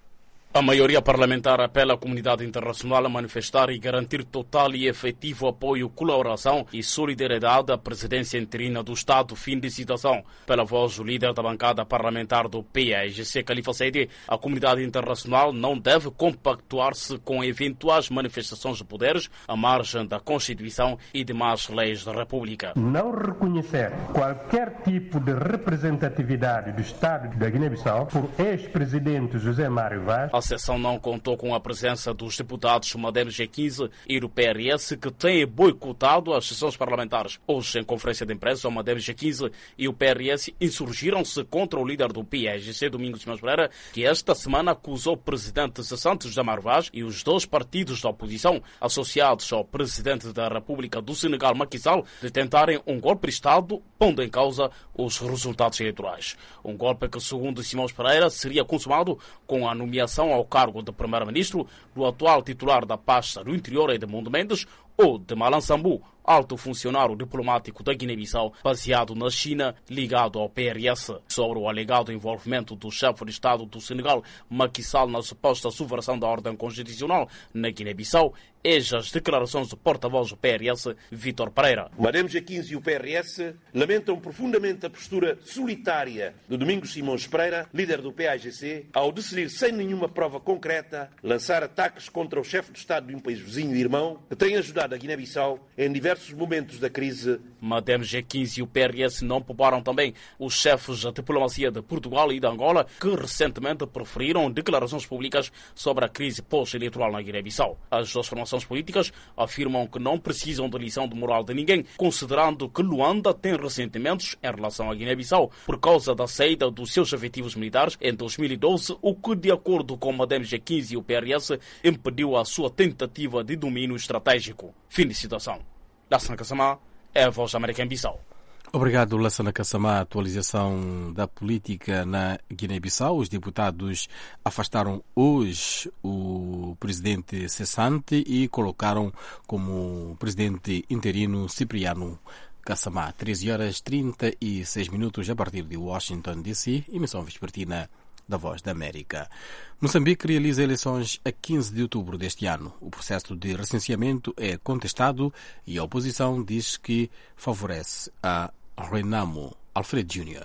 Speaker 6: A maioria parlamentar apela à comunidade internacional a manifestar e garantir total e efetivo apoio, colaboração e solidariedade à presidência interina do Estado. Fim de citação. Pela voz do líder da bancada parlamentar do P A I G C, Khalifa Said, a comunidade internacional não deve compactuar-se com eventuais manifestações de poderes à margem da Constituição e demais leis da República.
Speaker 7: Não reconhecer qualquer tipo de representatividade do Estado da Guiné-Bissau por ex-presidente José Mário Vaz.
Speaker 6: A sessão não contou com a presença dos deputados Madem G quinze e do P R S, que têm boicotado as sessões parlamentares. Hoje, em conferência de imprensa, o Madem G quinze e o P R S insurgiram-se contra o líder do P A I G C, Domingos Simões Pereira, que esta semana acusou o presidente cessante José Mário Vaz e os dois partidos da oposição, associados ao presidente da República do Senegal, Macky Sall, de tentarem um golpe de Estado, pondo em causa os resultados eleitorais. Um golpe que, segundo Simões Pereira, seria consumado com a nomeação ao cargo de primeiro-ministro do atual titular da pasta do Interior, Edmundo Mendes, ou de Malan Sambu, alto funcionário diplomático da Guiné-Bissau, baseado na China, ligado ao P R S. Sobre o alegado envolvimento do chefe de Estado do Senegal, Macky Sall, na suposta subversão da ordem constitucional na Guiné-Bissau, eis as declarações do porta-voz do P R S, Vítor Pereira.
Speaker 23: O Madem G quinze e o P R S lamentam profundamente a postura solitária de Domingos Simões Pereira, líder do P A I G C, ao decidir, sem nenhuma prova concreta, lançar ataques contra o chefe de Estado de um país vizinho e irmão, que tem ajudado a Guiné-Bissau em diversos momentos da crise.
Speaker 6: Madem G quinze e o P R S não pouparam também os chefes da diplomacia de Portugal e de Angola, que recentemente proferiram declarações públicas sobre a crise pós-eleitoral na Guiné-Bissau. As duas formações políticas afirmam que não precisam de lição de moral de ninguém, considerando que Luanda tem ressentimentos em relação à Guiné-Bissau por causa da saída dos seus efetivos militares em dois mil e doze, o que, de acordo com Madem G quinze e o P R S, impediu a sua tentativa de domínio estratégico. Fim de citação. Lassana Kassamá, é a Voz da América em Bissau.
Speaker 1: Obrigado, Lassana Kassamá. Atualização da política na Guiné-Bissau. Os deputados afastaram hoje o presidente cessante e colocaram como presidente interino Cipriano Kassamá. treze horas e trinta e seis minutos a partir de Washington, D C, emissão vespertina da Voz da América. Moçambique realiza eleições a quinze de outubro deste ano. O processo de recenseamento é contestado e a oposição diz que favorece a Renamo. Alfredo Júnior.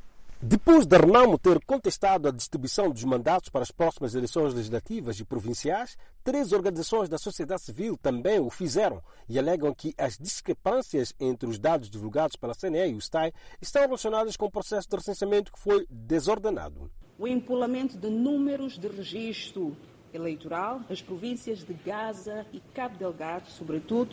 Speaker 24: Depois de Renamo ter contestado a distribuição dos mandatos para as próximas eleições legislativas e provinciais, três organizações da sociedade civil também o fizeram e alegam que as discrepâncias entre os dados divulgados pela C N E e o S T A I estão relacionadas com o processo de recenseamento que foi desordenado.
Speaker 25: O empolamento de números de registro eleitoral, as províncias de Gaza e Cabo Delgado, sobretudo,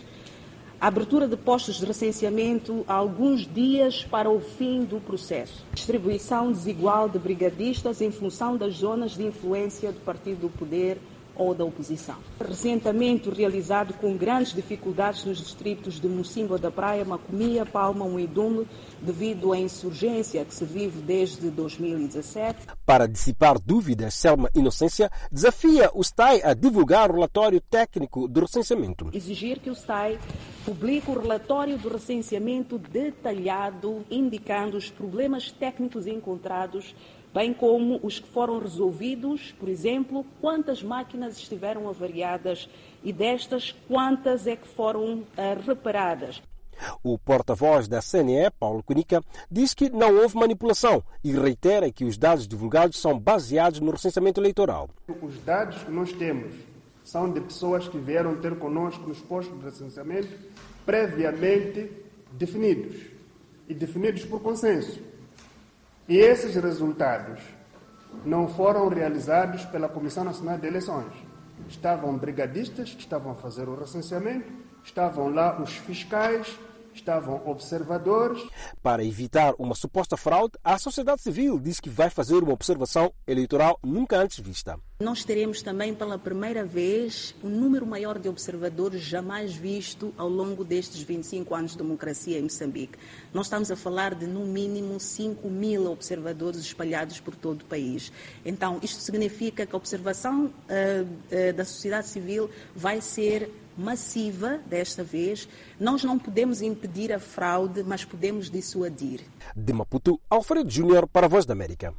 Speaker 25: a abertura de postos de recenseamento há alguns dias para o fim do processo. Distribuição desigual de brigadistas em função das zonas de influência do partido do poder ou da oposição. Recentemente realizado com grandes dificuldades nos distritos de Mocimboa da Praia, Macomia, Palma, Muidume, devido à insurgência que se vive desde dois mil e dezassete.
Speaker 24: Para dissipar dúvidas, Selma Inocência desafia o S T A I a divulgar o relatório técnico do recenseamento.
Speaker 25: Exigir que o S T A I publique o relatório do recenseamento detalhado, indicando os problemas técnicos encontrados, bem como os que foram resolvidos, por exemplo, quantas máquinas estiveram avariadas e destas, quantas é que foram uh, reparadas.
Speaker 24: O porta-voz da C N E, Paulo Cunica, diz que não houve manipulação e reitera que os dados divulgados são baseados no recenseamento eleitoral.
Speaker 26: Os dados que nós temos são de pessoas que vieram ter conosco nos postos de recenseamento previamente definidos e definidos por consenso. E esses resultados não foram realizados pela Comissão Nacional de Eleições. Estavam brigadistas que estavam a fazer o recenseamento, estavam lá os fiscais, estavam observadores.
Speaker 24: Para evitar uma suposta fraude, a sociedade civil diz que vai fazer uma observação eleitoral nunca antes vista.
Speaker 25: Nós teremos também pela primeira vez um número maior de observadores jamais visto ao longo destes vinte e cinco anos de democracia em Moçambique. Nós estamos a falar de no mínimo cinco mil observadores espalhados por todo o país. Então, isto significa que a observação uh, uh, da sociedade civil vai ser massiva desta vez. Nós não podemos impedir a fraude, mas podemos dissuadir.
Speaker 24: De Maputo, Alfredo Júnior para a Voz da América.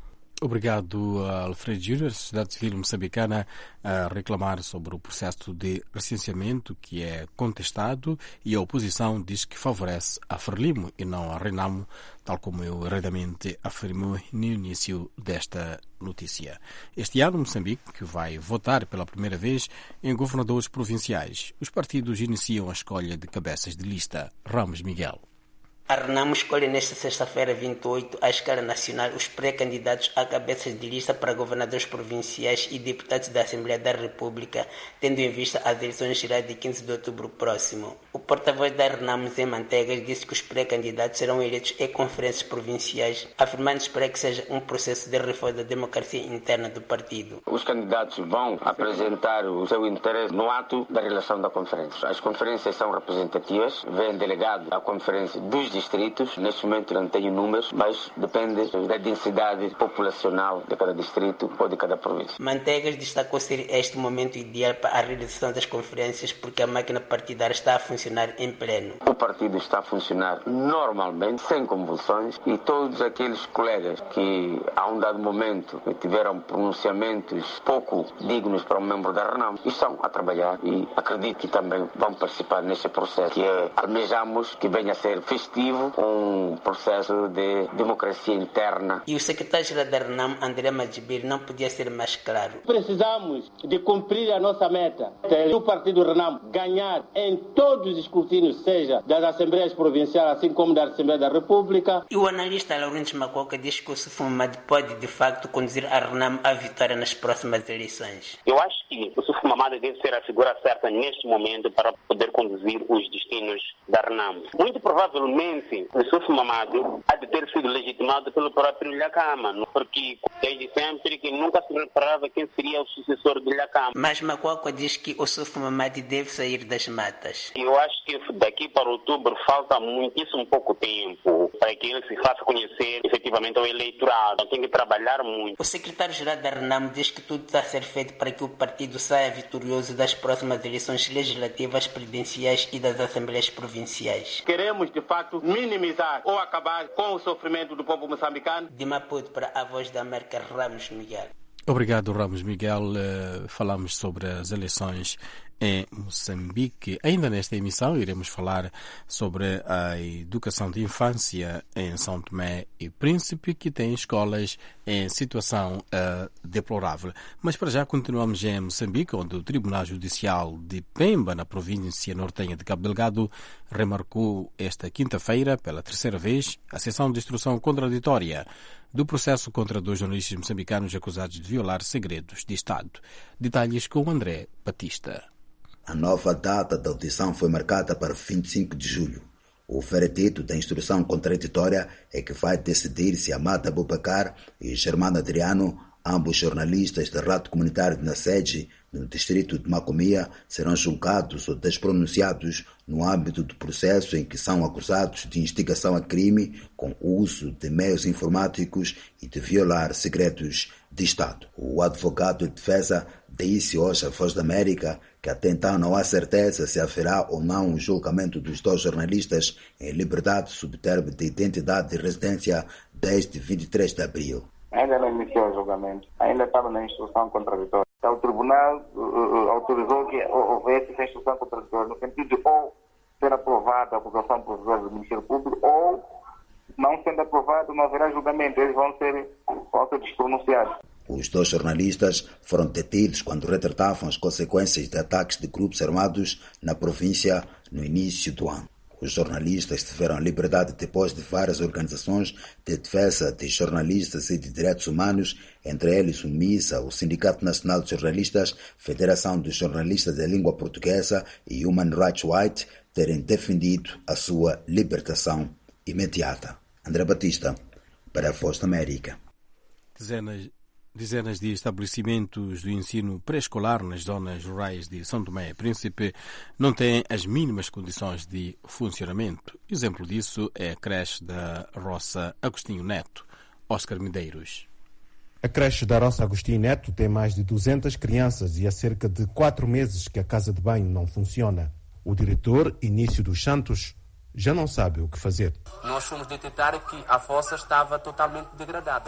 Speaker 1: Obrigado, Alfredo Júnior. A sociedade civil moçambicana a reclamar sobre o processo de recenseamento que é contestado e a oposição diz que favorece a Frelimo e não a Renamo, tal como eu erradamente afirmou no início desta notícia. Este ano, Moçambique vai votar pela primeira vez em governadores provinciais. Os partidos iniciam a escolha de cabeças de lista. Ramos Miguel.
Speaker 3: A Renamo escolhe nesta sexta-feira, vinte e oito, à escala nacional, os pré-candidatos a cabeças de lista para governadores provinciais e deputados da Assembleia da República, tendo em vista as eleições gerais de quinze de outubro próximo. O porta-voz da Renamo, Zé Mantegas, disse que os pré-candidatos serão eleitos em conferências provinciais, afirmando esperar que seja um processo de reforma da democracia interna do partido.
Speaker 4: Os candidatos vão apresentar o seu interesse no ato da realização da conferência. As conferências são representativas, vem delegado à conferência dos distritos. Neste momento não tenho números, mas depende da densidade populacional de cada distrito ou de cada província.
Speaker 3: Mantegas destacou ser este momento ideal para a realização das conferências porque a máquina partidária está a funcionar em pleno.
Speaker 4: O partido está a funcionar normalmente, sem convulsões, e todos aqueles colegas que a um dado momento tiveram pronunciamentos pouco dignos para um membro da Renamo estão a trabalhar e acredito que também vão participar neste processo que é, almejamos que venha a ser festivo, um processo de democracia interna.
Speaker 3: E o secretário-geral da Renamo, André Madjibir, não podia ser mais claro.
Speaker 8: Precisamos de cumprir a nossa meta. O partido Renamo ganhar em todos os escrutínios, seja das Assembleias Provinciais, assim como da Assembleia da República.
Speaker 3: E o analista Laurentes Macoca diz que o Sufumamadi pode, de facto, conduzir a Renamo à vitória nas próximas eleições.
Speaker 9: Eu acho que o Sufumamadi deve ser a figura certa neste momento para poder conduzir os destinos da Renamo. Muito provavelmente o Sufumamadi há de ter sido legitimado pelo próprio Lhakama, porque desde sempre que nunca se preparava quem seria o sucessor de Lhakama.
Speaker 3: Mas Macoca diz que o Sufumamadi deve sair das matas.
Speaker 9: Eu acho que daqui para outubro falta muitíssimo pouco tempo para que ele se faça conhecer efetivamente ao eleitorado. Tem que trabalhar muito.
Speaker 3: O secretário-geral da Renamo diz que tudo está a ser feito para que o partido saia vitorioso das próximas eleições legislativas, presidenciais e das assembleias provinciais.
Speaker 8: Queremos, de facto, minimizar ou acabar com o sofrimento do povo moçambicano.
Speaker 3: De Maputo para a Voz da América, Ramos Miguel.
Speaker 1: Obrigado, Ramos Miguel. Uh, falamos sobre as eleições em Moçambique. Ainda nesta emissão iremos falar sobre a educação de infância em São Tomé e Príncipe, que tem escolas em situação uh, deplorável. Mas para já continuamos em Moçambique, onde o Tribunal Judicial de Pemba, na província nortenha de Cabo Delgado, remarcou esta quinta-feira, pela terceira vez, a sessão de instrução contraditória do processo contra dois jornalistas moçambicanos acusados de violar segredos de Estado. Detalhes com André Batista.
Speaker 10: A nova data da audição foi marcada para vinte e cinco de julho. O veredito da instrução contraditória é que vai decidir se Amada Abubakar e Germano Adriano, ambos jornalistas da Rádio Comunitária de Nasede, no distrito de Macomia, serão julgados ou despronunciados no âmbito do processo em que são acusados de instigação a crime com uso de meios informáticos e de violar segredos de Estado. O advogado de defesa disse hoje à Voz da América que até então não há certeza se haverá ou não um julgamento dos dois jornalistas em liberdade sob termo de identidade e residência desde vinte e três de abril.
Speaker 11: Ainda não iniciou o julgamento, ainda estava na instrução contraditória. O tribunal uh, autorizou que houvesse essa instrução contraditória, no sentido de ou ser aprovada a acusação provisória do Ministério Público, ou, não sendo aprovado, não haverá julgamento, eles vão ser, vão ser despronunciados.
Speaker 10: Os dois jornalistas foram detidos quando retratavam as consequências de ataques de grupos armados na província no início do ano. Os jornalistas tiveram liberdade depois de várias organizações de defesa de jornalistas e de direitos humanos, entre eles o MISA, o Sindicato Nacional de Jornalistas, Federação dos Jornalistas da Língua Portuguesa e Human Rights Watch, terem defendido a sua libertação imediata. André Batista, para a Voz da América.
Speaker 1: Dezenas Dezenas de estabelecimentos do ensino pré-escolar nas zonas rurais de São Tomé e Príncipe não têm as mínimas condições de funcionamento. Exemplo disso é a creche da Roça Agostinho Neto. Oscar Medeiros.
Speaker 27: A creche da Roça Agostinho Neto tem mais de duzentas crianças e há cerca de quatro meses que a casa de banho não funciona. O diretor, Início dos Santos, já não sabe o que fazer.
Speaker 28: Nós fomos detectar que a fossa estava totalmente degradada.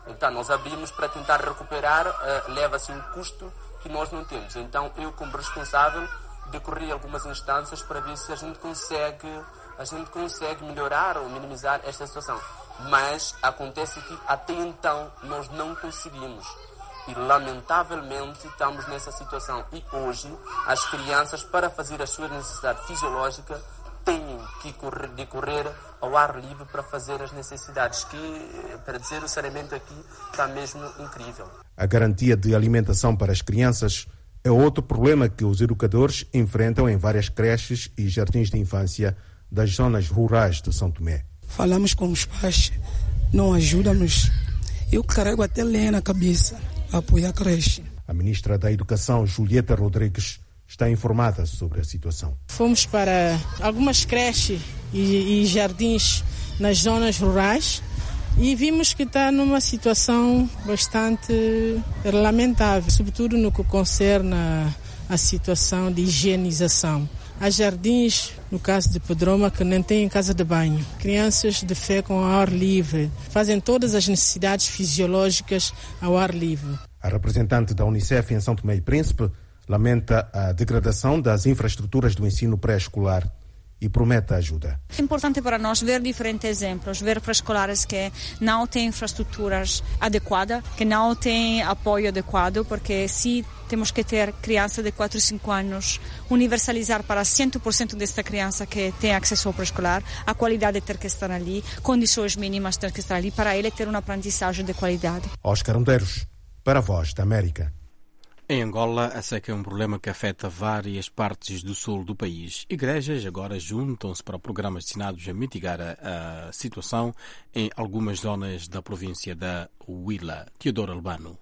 Speaker 12: Então, nós abrimos para tentar recuperar, uh, leva-se um custo que nós não temos. Então, eu, como responsável, decorri algumas instâncias para ver se a gente consegue, a gente consegue melhorar ou minimizar esta situação. Mas acontece que até então nós não conseguimos. E, lamentavelmente, estamos nessa situação. E hoje, as crianças, para fazer a sua necessidade fisiológica, têm que correr, decorrer ao ar livre para fazer as necessidades, que, para dizer o saneamento aqui, está mesmo incrível.
Speaker 27: A garantia de alimentação para as crianças é outro problema que os educadores enfrentam em várias creches e jardins de infância das zonas rurais de São Tomé.
Speaker 13: Falamos com os pais, não ajudam-nos. Eu carrego até lenha na cabeça a apoiar a creche.
Speaker 27: A ministra da Educação, Julieta Rodrigues, está informada sobre a situação.
Speaker 14: Fomos para algumas creches e, e jardins nas zonas rurais e vimos que está numa situação bastante lamentável, sobretudo no que concerne a, a situação de higienização. Há jardins, no caso de Pedroma, que nem têm casa de banho. Crianças defecam ao ar livre, fazem todas as necessidades fisiológicas ao ar livre.
Speaker 27: A representante da Unicef em São Tomé e Príncipe lamenta a degradação das infraestruturas do ensino pré-escolar e promete ajuda.
Speaker 15: É importante para nós ver diferentes exemplos, ver pré-escolares que não têm infraestruturas adequadas, que não têm apoio adequado, porque se temos que ter criança de quatro e cinco anos, universalizar para cem por cento desta criança que tem acesso ao pré-escolar, a qualidade ter que estar ali, condições mínimas ter que estar ali, para ele ter uma aprendizagem de qualidade.
Speaker 27: Oscar Ondeiros, para a Voz da América.
Speaker 15: Em Angola, a seca é um problema que afeta várias partes do sul do país. Igrejas agora juntam-se para programas destinados a mitigar a, a situação em algumas zonas da província da Huila. Teodoro Albano.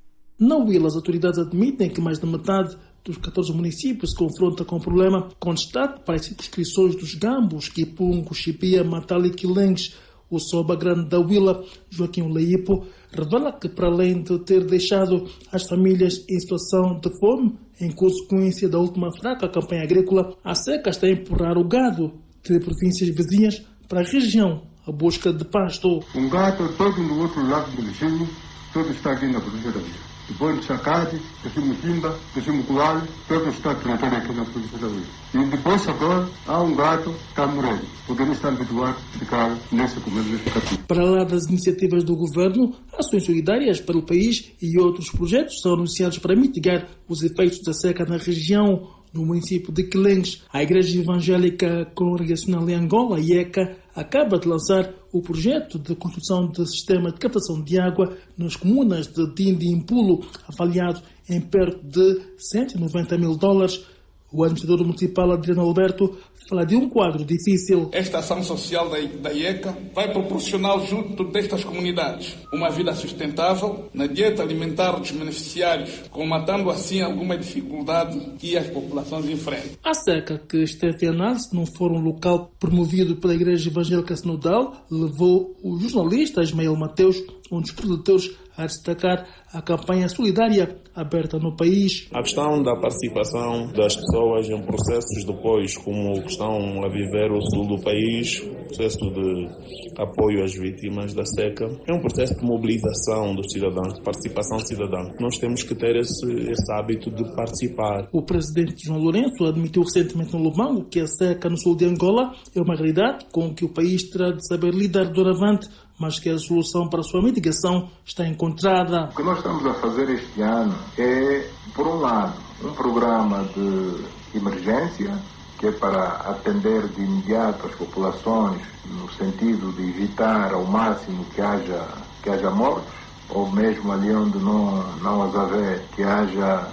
Speaker 16: Na Huila, as autoridades admitem que mais da metade dos catorze municípios se confronta com o problema, com destaque para as circunscrições dos Gambos, Quipungo, Chipia, Matala e Quilengues. O Soba Grande da Huila, Joaquim Leipo, revela que, para além de ter deixado as famílias em situação de fome, em consequência da última fraca campanha agrícola, a seca está a empurrar o gado de províncias vizinhas para a região, à busca de pasto.
Speaker 17: Um gato todo no outro lado do vizinho, todo está aqui na província da Huila. Depois de Chacade, descemos Timba, descemos Coalho, todo está tratado aqui na província da Huila. E depois agora há um gato que está morrendo, porque não está habituado a ficar nesse comércio cativo.
Speaker 16: Para lá das iniciativas do governo, ações solidárias para o país e outros projetos são anunciados para mitigar os efeitos da seca na região. No município de Quilengues, a Igreja Evangélica Congregacional em Angola, I E C A, acaba de lançar o projeto de construção de sistema de captação de água nas comunas de Dindi e Impulo, avaliado em perto de cento e noventa mil dólares. O administrador municipal, Adriano Alberto, fala de um quadro difícil.
Speaker 18: Esta ação social da, da I E C A vai proporcionar junto destas comunidades uma vida sustentável na dieta alimentar dos beneficiários, comatando assim alguma dificuldade que as populações enfrentam.
Speaker 16: A seca, que esteve em análise num fórum local promovido pela Igreja Evangélica Sinodal, levou o jornalista Ismael Mateus, um dos produtores, a destacar a campanha solidária aberta no país.
Speaker 28: A questão da participação das pessoas em processos depois, como estão a viver o sul do país, processo de apoio às vítimas da seca, é um processo de mobilização dos cidadãos, de participação cidadã. Nós temos que ter esse, esse hábito de participar.
Speaker 16: O presidente João Lourenço admitiu recentemente no Lubango que a seca no sul de Angola é uma realidade com que o país terá de saber lidar doravante, mas que a solução para a sua mitigação está encontrada.
Speaker 17: O que nós estamos a fazer este ano é, por um lado, um programa de emergência, que é para atender de imediato as populações, no sentido de evitar ao máximo que haja, que haja mortes, ou mesmo ali onde não, não as haver, que haja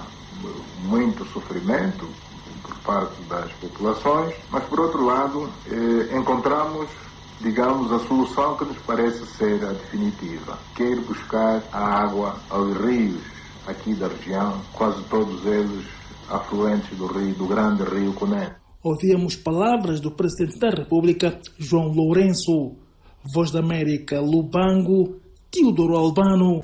Speaker 17: muito sofrimento por parte das populações. Mas, por outro lado, eh, encontramos, digamos, a solução que nos parece ser a definitiva, que é ir buscar a água aos rios aqui da região, quase todos eles afluentes do rio, do grande rio Cuné.
Speaker 16: Ouvimos palavras do Presidente da República, João Lourenço. Voz da América, Lubango, Teodoro Albano.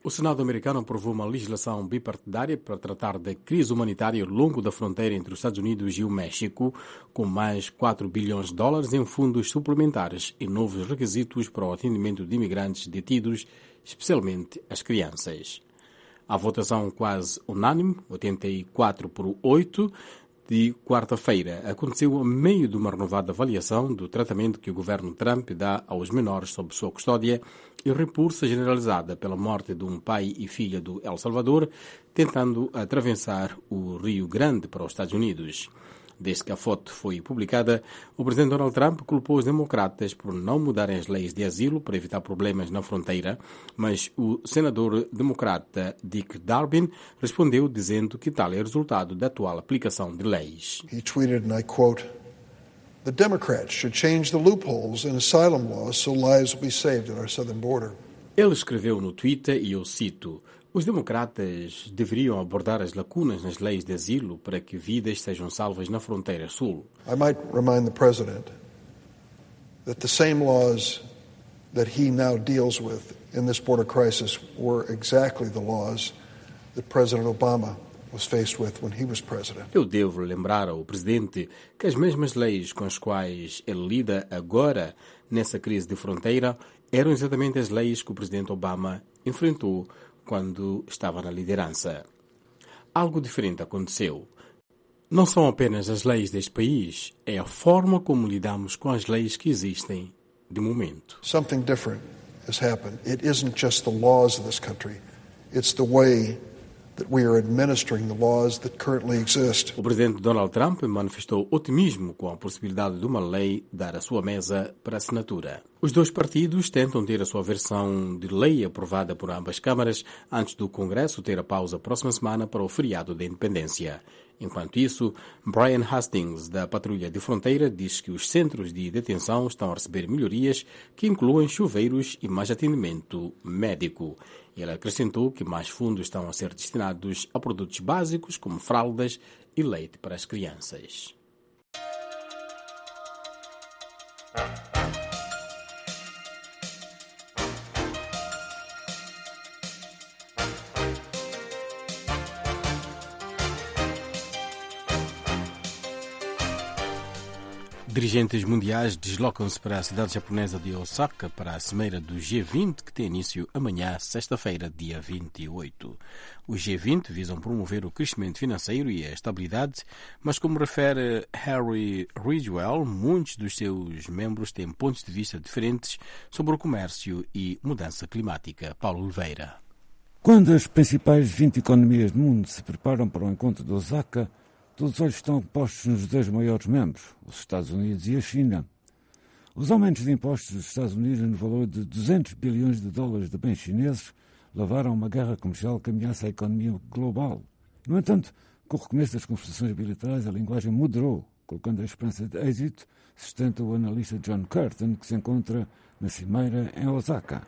Speaker 27: O Senado americano aprovou uma legislação bipartidária para tratar da crise humanitária ao longo da fronteira entre os Estados Unidos e o México, com mais quatro bilhões de dólares em fundos suplementares e novos requisitos para o atendimento de imigrantes detidos, especialmente as crianças. A votação quase unânime, oitenta e quatro por oito, de quarta-feira, aconteceu a meio de uma renovada avaliação do tratamento que o governo Trump dá aos menores sob sua custódia e repulsa generalizada pela morte de um pai e filha do El Salvador, tentando atravessar o Rio Grande para os Estados Unidos. Desde que a foto foi publicada, o presidente Donald Trump culpou os democratas por não mudarem as leis de asilo para evitar problemas na fronteira, mas o senador democrata Dick Durbin respondeu dizendo que tal é o resultado da atual aplicação de leis.
Speaker 2: He tweeted, and I quote, "The Democrats should change the loopholes in asylum laws so lives will be saved at our southern border."
Speaker 27: Ele escreveu no Twitter, e eu cito, os democratas deveriam abordar as lacunas nas leis de asilo para que vidas sejam salvas na fronteira sul.
Speaker 2: I might remind the President that the same laws that he now deals with in this border crisis were exactly the laws that President Obama was faced with when he was president.
Speaker 27: Eu devo lembrar ao presidente que as mesmas leis com as quais ele lida agora nessa crise de fronteira eram exatamente as leis que o presidente Obama enfrentou quando estava na liderança. Algo diferente aconteceu. Não são apenas as leis deste país, é a forma como lidamos com as leis que existem de momento.
Speaker 2: Something different has happened. It isn't just the laws of this country, it's the way that we are administering the laws that currently exist.
Speaker 27: O presidente Donald Trump manifestou otimismo com a possibilidade de uma lei dar a sua mesa para assinatura. Os dois partidos tentam ter a sua versão de lei aprovada por ambas câmaras antes do Congresso ter a pausa próxima semana para o feriado da Independência. Enquanto isso, Brian Hastings, da Patrulha de Fronteira, diz que os centros de detenção estão a receber melhorias que incluem chuveiros e mais atendimento médico. Ele acrescentou que mais fundos estão a ser destinados a produtos básicos como fraldas e leite para as crianças. Dirigentes mundiais deslocam-se para a cidade japonesa de Osaka para a cimeira do G vinte, que tem início amanhã, sexta-feira, dia vinte e oito. Os G vinte visam promover o crescimento financeiro e a estabilidade, mas como refere Harry Ridgwell, muitos dos seus membros têm pontos de vista diferentes sobre o comércio e mudança climática. Paulo Oliveira.
Speaker 5: Quando as principais vinte economias do mundo se preparam para o encontro de Osaka, todos os olhos estão postos nos dois maiores membros, os Estados Unidos e a China. Os aumentos de impostos dos Estados Unidos no valor de duzentos bilhões de dólares de bens chineses levaram a uma guerra comercial que ameaça a economia global. No entanto, com o recomeço das conversações bilaterais, a linguagem moderou, colocando a esperança de êxito, sustenta o analista John Curtin, que se encontra na cimeira em Osaka.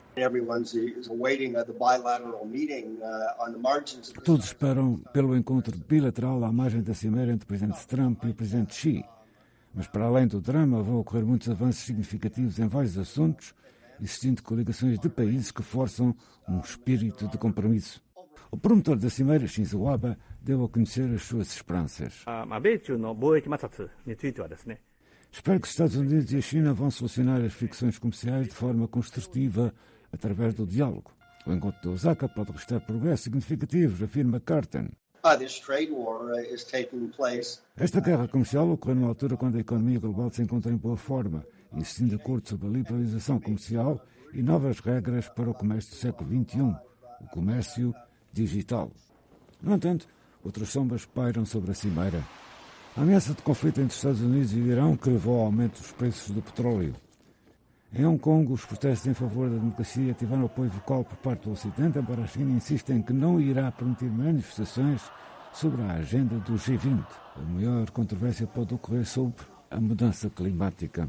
Speaker 5: Todos esperam pelo encontro bilateral à margem da cimeira entre o presidente Trump e o presidente Xi. Mas para além do drama, vão ocorrer muitos avanços significativos em vários assuntos, existindo coligações de países que forçam um espírito de compromisso. O promotor da cimeira, Shinzo Abe, deu a conhecer as suas esperanças. Espero que os Estados Unidos e a China vão solucionar as fricções comerciais de forma construtiva através do diálogo. O encontro de Osaka pode registrar progressos significativos, afirma Curtin. Esta guerra comercial ocorreu numa altura quando a economia global se encontra em boa forma, existindo acordo sobre a liberalização comercial e novas regras para o comércio do século vinte e um, o comércio digital. No entanto, outras sombras pairam sobre a cimeira. A ameaça de conflito entre os Estados Unidos e o Irão que levou ao aumento dos preços do petróleo. Em Hong Kong, os protestos em favor da democracia tiveram apoio vocal por parte do Ocidente, embora a China insista em que não irá permitir manifestações sobre a agenda do G vinte. A maior controvérsia pode ocorrer sobre a mudança climática.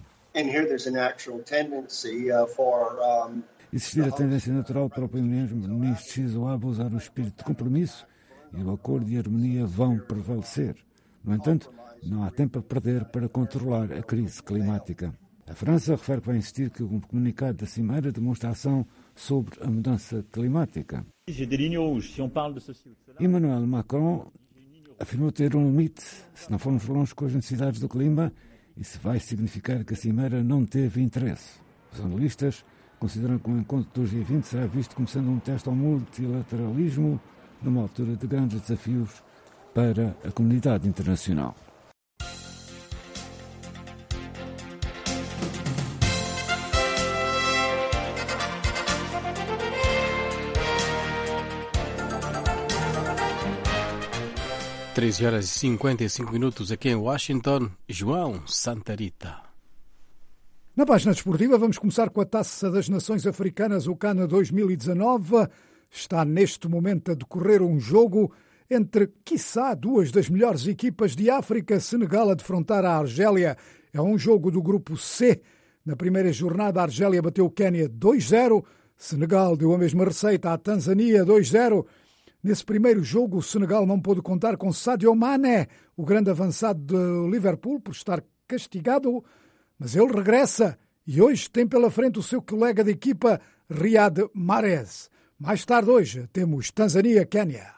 Speaker 5: Existir a tendência natural para o primeiro-ministro Shinzo Abe usar o espírito de compromisso e o acordo e a harmonia vão prevalecer. No entanto, não há tempo a perder para controlar a crise climática. A França refere que vai insistir que o comunicado da Cimeira demonstra ação sobre a mudança climática. Emmanuel Macron afirmou ter um limite se não formos longe com as necessidades do clima. Isso vai significar que a cimeira não teve interesse. Os analistas consideram que o encontro do G vinte será visto como sendo um teste ao multilateralismo numa altura de grandes desafios para a comunidade internacional.
Speaker 27: treze horas e cinquenta e cinco minutos aqui em Washington. João Santa Rita.
Speaker 6: Na página desportiva vamos começar com a Taça das Nações Africanas, o CAN dois mil e dezanove. Está neste momento a decorrer um jogo entre, quiçá, duas das melhores equipas de África. Senegal a defrontar a Argélia. É um jogo do grupo C. Na primeira jornada a Argélia bateu o Quénia dois zero. Senegal deu a mesma receita à Tanzânia dois zero. Nesse primeiro jogo, o Senegal não pôde contar com Sadio Mané, o grande avançado do Liverpool, por estar castigado, mas ele regressa e hoje tem pela frente o seu colega de equipa, Riyad Mahrez. Mais tarde hoje temos Tanzânia-Quénia.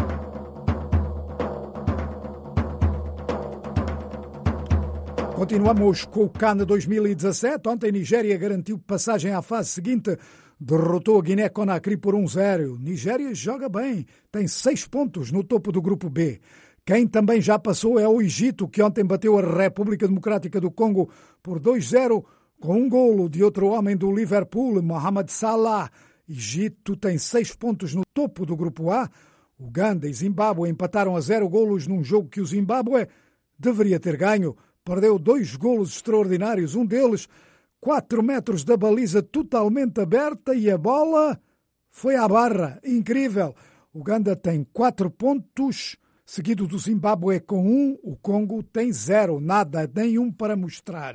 Speaker 6: Continuamos com o CAN dois mil e dezassete. Ontem, Nigéria garantiu passagem à fase seguinte. Derrotou a Guiné-Conakry por um zero. Nigéria joga bem, tem seis pontos no topo do grupo B. Quem também já passou é o Egito, que ontem bateu a República Democrática do Congo por dois zero, com um golo de outro homem do Liverpool, Mohamed Salah. Egito tem seis pontos no topo do grupo A. Uganda e Zimbábue empataram a zero golos num jogo que o Zimbábue deveria ter ganho. Perdeu dois golos extraordinários, um deles quatro metros da baliza totalmente aberta e a bola foi à barra. Incrível. Uganda tem quatro pontos, seguido do Zimbábue com um. O Congo tem zero, nada, nenhum para mostrar.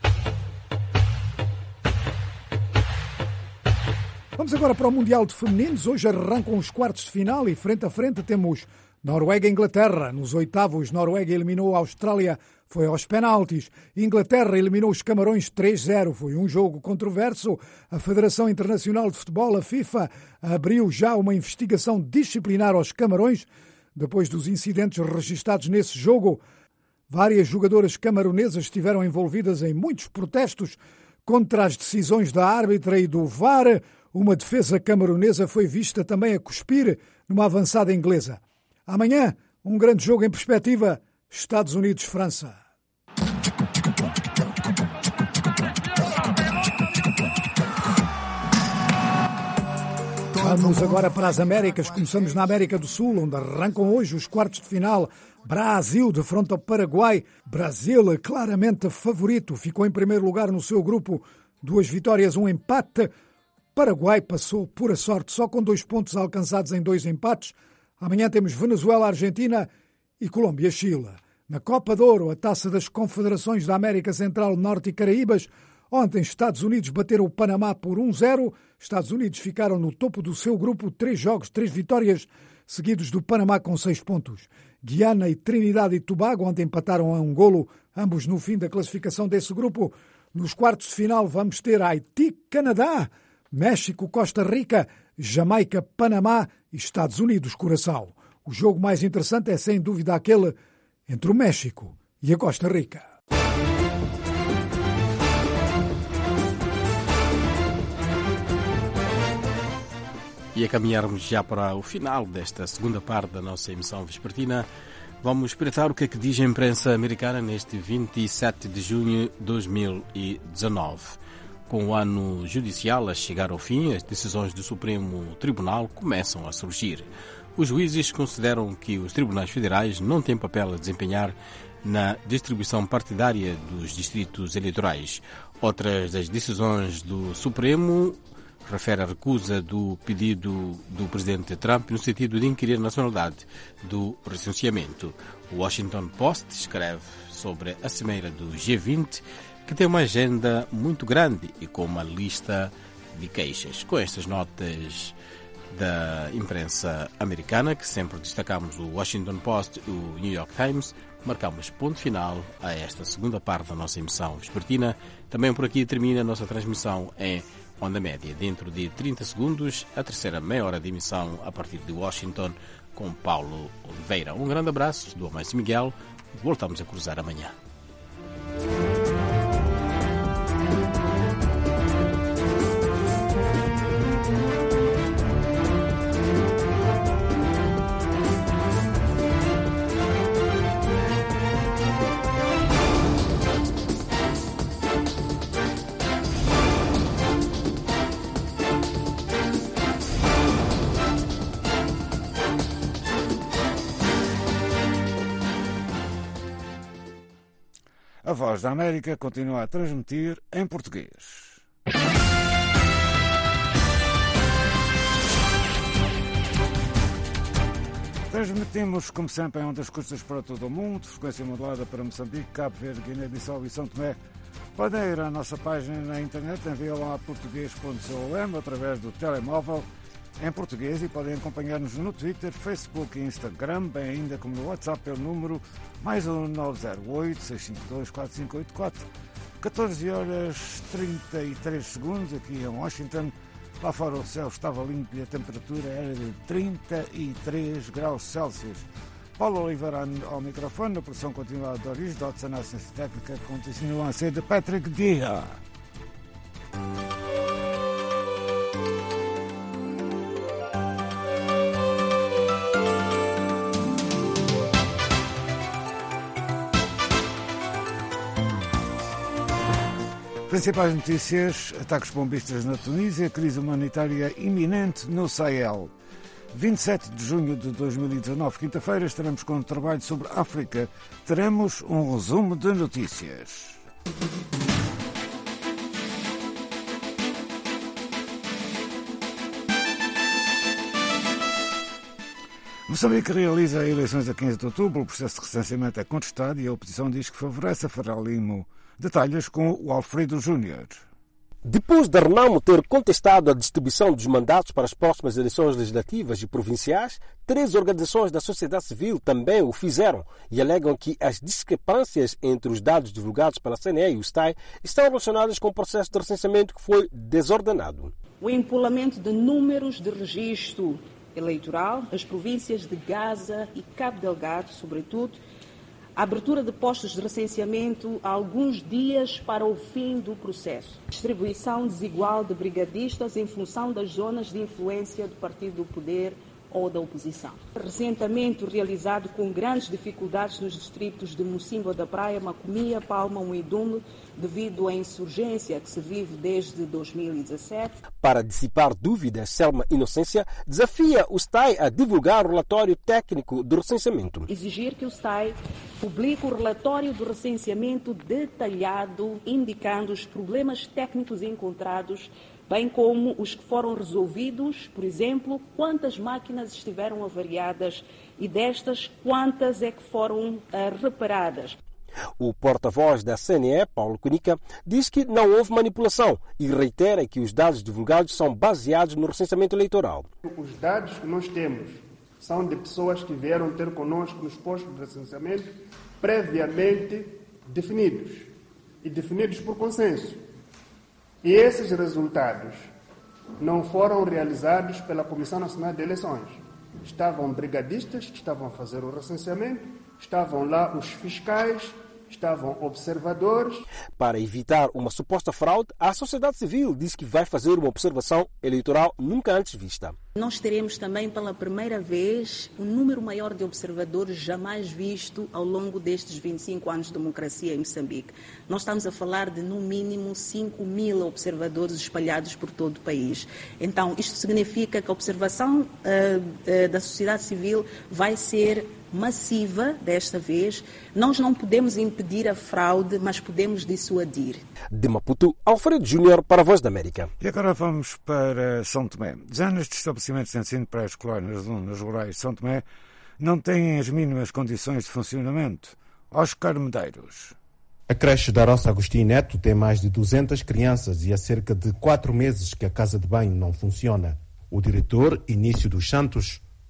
Speaker 6: Vamos agora para o Mundial de Femininos. Hoje arrancam os quartos de final e frente a frente temos Noruega e Inglaterra. Nos oitavos, Noruega eliminou a Austrália, foi aos penaltis. Inglaterra eliminou os Camarões três zero. Foi um jogo controverso. A Federação Internacional de Futebol, a FIFA, abriu já uma investigação disciplinar aos Camarões depois dos incidentes registados nesse jogo. Várias jogadoras camaronesas estiveram envolvidas em muitos protestos contra as decisões da árbitra e do V A R. Uma defesa camaronesa foi vista também a cuspir numa avançada inglesa. Amanhã, um grande jogo em perspectiva, Estados Unidos-França. Vamos agora para as Américas. Começamos na América do Sul, onde arrancam hoje os quartos de final. Brasil defronta o Paraguai. Brasil é claramente favorito. Ficou em primeiro lugar no seu grupo. Duas vitórias, um empate. Paraguai passou pura sorte, só com dois pontos alcançados em dois empates. Amanhã temos Venezuela-Argentina e Colômbia-Chile. Na Copa de Ouro, a Taça das Confederações da América Central, Norte e Caraíbas, ontem Estados Unidos bateram o Panamá por um zero. Estados Unidos ficaram no topo do seu grupo, três jogos, três vitórias, seguidos do Panamá com seis pontos. Guiana e Trinidade e Tobago ontem empataram a um golo, ambos no fim da classificação desse grupo. Nos quartos de final vamos ter Haiti-Canadá, México, Costa Rica, Jamaica, Panamá e Estados Unidos, Curaçao. O jogo mais interessante é sem dúvida aquele entre o México e a Costa Rica.
Speaker 27: E a caminharmos já para o final desta segunda parte da nossa emissão vespertina, vamos espreitar o que é que diz a imprensa americana neste vinte e sete de junho de dois mil e dezanove. Com o ano judicial a chegar ao fim, as decisões do Supremo Tribunal começam a surgir. Os juízes consideram que os tribunais federais não têm papel a desempenhar na distribuição partidária dos distritos eleitorais. Outras das decisões do Supremo refere a recusa do pedido do presidente Trump no sentido de inquirir a nacionalidade do recenseamento. O Washington Post escreve sobre a cimeira do G vinte, que tem uma agenda muito grande e com uma lista de queixas. Com estas notas da imprensa americana, que sempre destacamos o Washington Post e o New York Times, marcamos ponto final a esta segunda parte da nossa emissão vespertina. Também por aqui termina a nossa transmissão em onda média. Dentro de trinta segundos, a terceira meia hora de emissão a partir de Washington com Paulo Oliveira. Um grande abraço do Amâncio Miguel. Voltamos a cruzar amanhã.
Speaker 5: A Voz da América continua a transmitir em português. Transmitimos, como sempre, em ondas curtas para todo o mundo, frequência modulada para Moçambique, Cabo Verde, Guiné-Bissau e São Tomé. Podem ir à nossa página na internet em viola português ponto com através do telemóvel em português e podem acompanhar-nos no Twitter, Facebook e Instagram, bem ainda como no WhatsApp pelo número mais um nove zero oito, seis cinco dois, quatro cinco oito quatro. catorze horas trinta e três segundos aqui em Washington. Lá fora o céu estava limpo e a temperatura era de trinta e três graus Celsius. Paulo Oliveira ao microfone, na produção continuada de Doris Dotson, na assistência técnica continua a ser de Patrick Dia. Principais notícias: ataques bombistas na Tunísia, crise humanitária iminente no Sahel. vinte e sete de junho de dois mil e dezanove, quinta-feira, estaremos com um trabalho sobre África. Teremos um resumo de notícias. Moçambique realiza eleições a quinze de outubro. O processo de recenseamento é contestado e a oposição diz que favorece a Frelimo. Detalhes com o Alfredo Júnior.
Speaker 1: Depois de Renamo ter contestado a distribuição dos mandatos para as próximas eleições legislativas e provinciais, três organizações da sociedade civil também o fizeram e alegam que as discrepâncias entre os dados divulgados pela C N E e o S T A I estão relacionadas com o processo de recenseamento que foi desordenado.
Speaker 7: O empolamento de números de registro eleitoral, as províncias de Gaza e Cabo Delgado, sobretudo, a abertura de postos de recenseamento há alguns dias para o fim do processo. Distribuição desigual de brigadistas em função das zonas de influência do partido do poder ou da oposição. Recentemente realizado com grandes dificuldades nos distritos de Mocimboa da Praia, Macomia, Palma, Muidume, devido à insurgência que se vive desde dois mil e dezassete.
Speaker 1: Para dissipar dúvidas, Selma Inocência desafia o S T A I a divulgar o relatório técnico do recenseamento.
Speaker 7: Exigir que o S T A I publique o relatório do recenseamento detalhado, indicando os problemas técnicos encontrados, bem como os que foram resolvidos, por exemplo, quantas máquinas estiveram avariadas e destas, quantas é que foram uh, reparadas.
Speaker 1: O porta-voz da C N E, Paulo Cunica, diz que não houve manipulação e reitera que os dados divulgados são baseados no recenseamento eleitoral.
Speaker 19: Os dados que nós temos são de pessoas que vieram ter conosco nos postos de recenseamento previamente definidos e definidos por consenso. E esses resultados não foram realizados pela Comissão Nacional de Eleições. Estavam brigadistas que estavam a fazer o recenseamento, estavam lá os fiscais, estavam observadores.
Speaker 1: Para evitar uma suposta fraude, a sociedade civil diz que vai fazer uma observação eleitoral nunca antes vista.
Speaker 7: Nós teremos também pela primeira vez um número maior de observadores jamais visto ao longo destes vinte e cinco anos de democracia em Moçambique. Nós estamos a falar de no mínimo cinco mil observadores espalhados por todo o país. Então, isto significa que a observação uh, uh, da sociedade civil vai ser massiva desta vez. Nós não podemos impedir a fraude, mas podemos dissuadir.
Speaker 1: De Maputo, Alfredo Júnior para a Voz da América.
Speaker 5: E agora vamos para São Tomé. Dezenas de estabelecimentos de ensino pré-escolar nas zonas rurais de São Tomé não têm as mínimas condições de funcionamento. Oscar Medeiros.
Speaker 20: A creche da Roça Agostinho Neto tem mais de duzentas crianças e há cerca de quatro meses que a casa de banho não funciona. O diretor, Início dos Santos,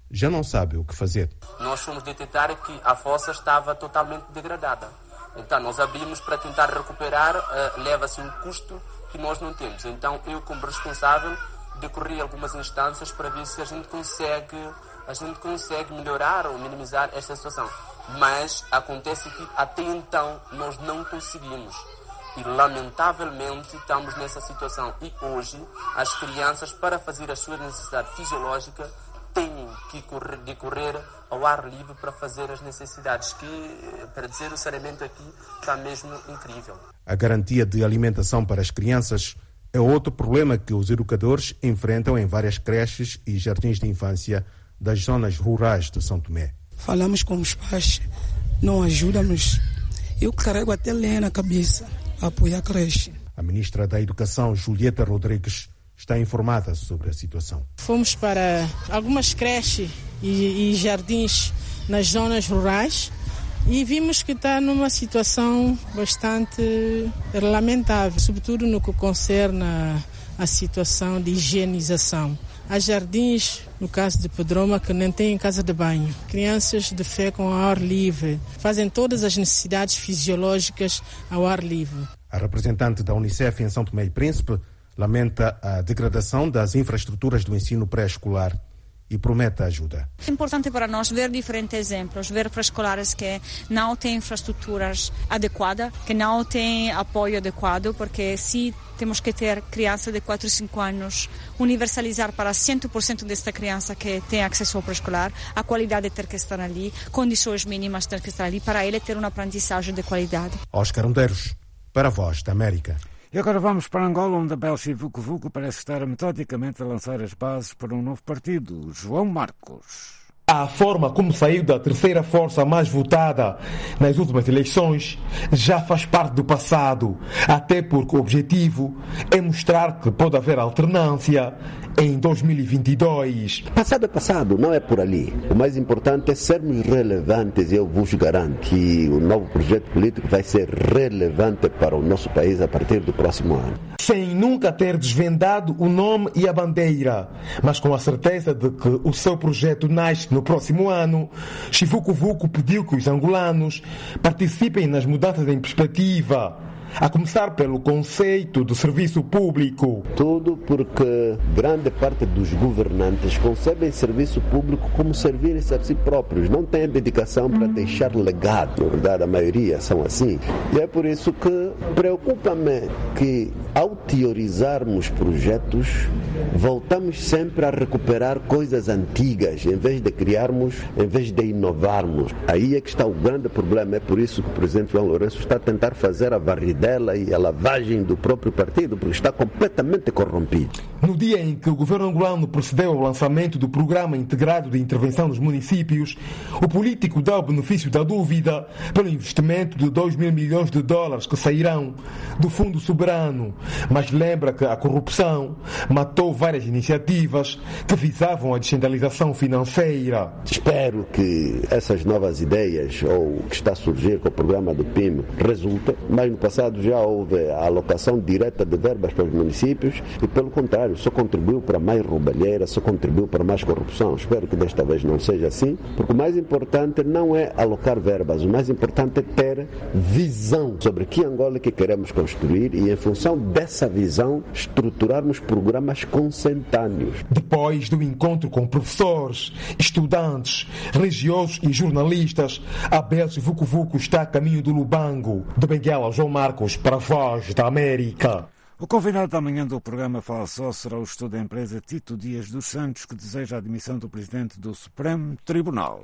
Speaker 20: já não sabe o que fazer.
Speaker 12: Nós fomos detectar que a fossa estava totalmente degradada. Então, nós abrimos para tentar recuperar, uh, leva-se um custo que nós não temos. Então, eu, como responsável, decorri algumas instâncias para ver se a gente consegue, a gente consegue melhorar ou minimizar esta situação. Mas acontece que até então nós não conseguimos. E, lamentavelmente, estamos nessa situação. E hoje, as crianças, para fazer as suas necessidades fisiológicas, têm que correr, decorrer ao ar livre para fazer as necessidades, que, para dizer o saneamento aqui, está mesmo incrível.
Speaker 20: A garantia de alimentação para as crianças é outro problema que os educadores enfrentam em várias creches e jardins de infância das zonas rurais de São Tomé.
Speaker 13: Falamos com os pais, não ajudam-nos. Eu carrego até lenha na cabeça a apoiar a creche.
Speaker 20: A ministra da Educação, Julieta Rodrigues, está informada sobre a situação.
Speaker 14: Fomos para algumas creches e, e jardins nas zonas rurais e vimos que está numa situação bastante lamentável, sobretudo no que concerne a, a situação de higienização. Há jardins, no caso de Pedroma, que nem têm casa de banho. Crianças defecam ao ar livre, fazem todas as necessidades fisiológicas ao ar livre.
Speaker 20: A representante da Unicef em São Tomé e Príncipe lamenta a degradação das infraestruturas do ensino pré-escolar e promete ajuda.
Speaker 15: É importante para nós ver diferentes exemplos, ver pré-escolares que não têm infraestruturas adequadas, que não têm apoio adequado, porque se temos que ter criança de quatro a cinco anos, universalizar para cem por cento desta criança que tem acesso ao pré-escolar, a qualidade ter que estar ali, condições mínimas ter que estar ali, para ele ter uma aprendizagem de qualidade.
Speaker 20: Oscar Underos, para a Voz da América.
Speaker 5: E agora vamos para Angola, onde a Belchi Vucu Vucu parece estar metodicamente a lançar as bases para um novo partido. João Marcos.
Speaker 4: A forma como saiu da terceira força mais votada nas últimas eleições já faz parte do passado, até porque o objetivo é mostrar que pode haver alternância em dois mil e vinte e dois.
Speaker 9: Passado é passado, não é por ali. O mais importante é sermos relevantes e eu vos garanto que o novo projeto político vai ser relevante para o nosso país a partir do próximo ano.
Speaker 4: Sem nunca ter desvendado o nome e a bandeira, mas com a certeza de que o seu projeto nasce no próximo ano, Chivuco Vuco pediu que os angolanos participem nas mudanças em perspectiva, a começar pelo conceito do serviço público.
Speaker 9: Tudo porque grande parte dos governantes concebem serviço público como servirem-se a si próprios, não têm dedicação para deixar legado. Na verdade, a maioria são assim. E é por isso que preocupa-me que, ao teorizarmos projetos, voltamos sempre a recuperar coisas antigas, em vez de criarmos, em vez de inovarmos. Aí é que está o grande problema. É por isso que o presidente João Lourenço está a tentar fazer a varrida dela e a lavagem do próprio partido, porque está completamente corrompido.
Speaker 4: No dia em que o governo angolano procedeu ao lançamento do Programa Integrado de Intervenção nos Municípios, o político dá o benefício da dúvida pelo investimento de dois mil milhões de dólares que sairão do Fundo Soberano, mas lembra que a corrupção matou várias iniciativas que visavam a descentralização financeira.
Speaker 9: Espero que essas novas ideias, ou o que está a surgir com o programa do P I M, resultem, mas no passado já houve a alocação direta de verbas para os municípios e, pelo contrário, só contribuiu para mais roubalheira, só contribuiu para mais corrupção. Espero que desta vez não seja assim, porque o mais importante não é alocar verbas, o mais importante é ter visão sobre que Angola que queremos construir e, em função dessa visão, estruturarmos programas consentâneos.
Speaker 4: Depois do encontro com professores, estudantes, religiosos e jornalistas, a Belchi Vucu Vucu está a caminho do Lubango. De Benguela, João Marcos, para a Voz da América.
Speaker 5: O convidado da manhã do programa Fala Só será o gestor da empresa Tito Dias dos Santos, que deseja a admissão do presidente do Supremo Tribunal.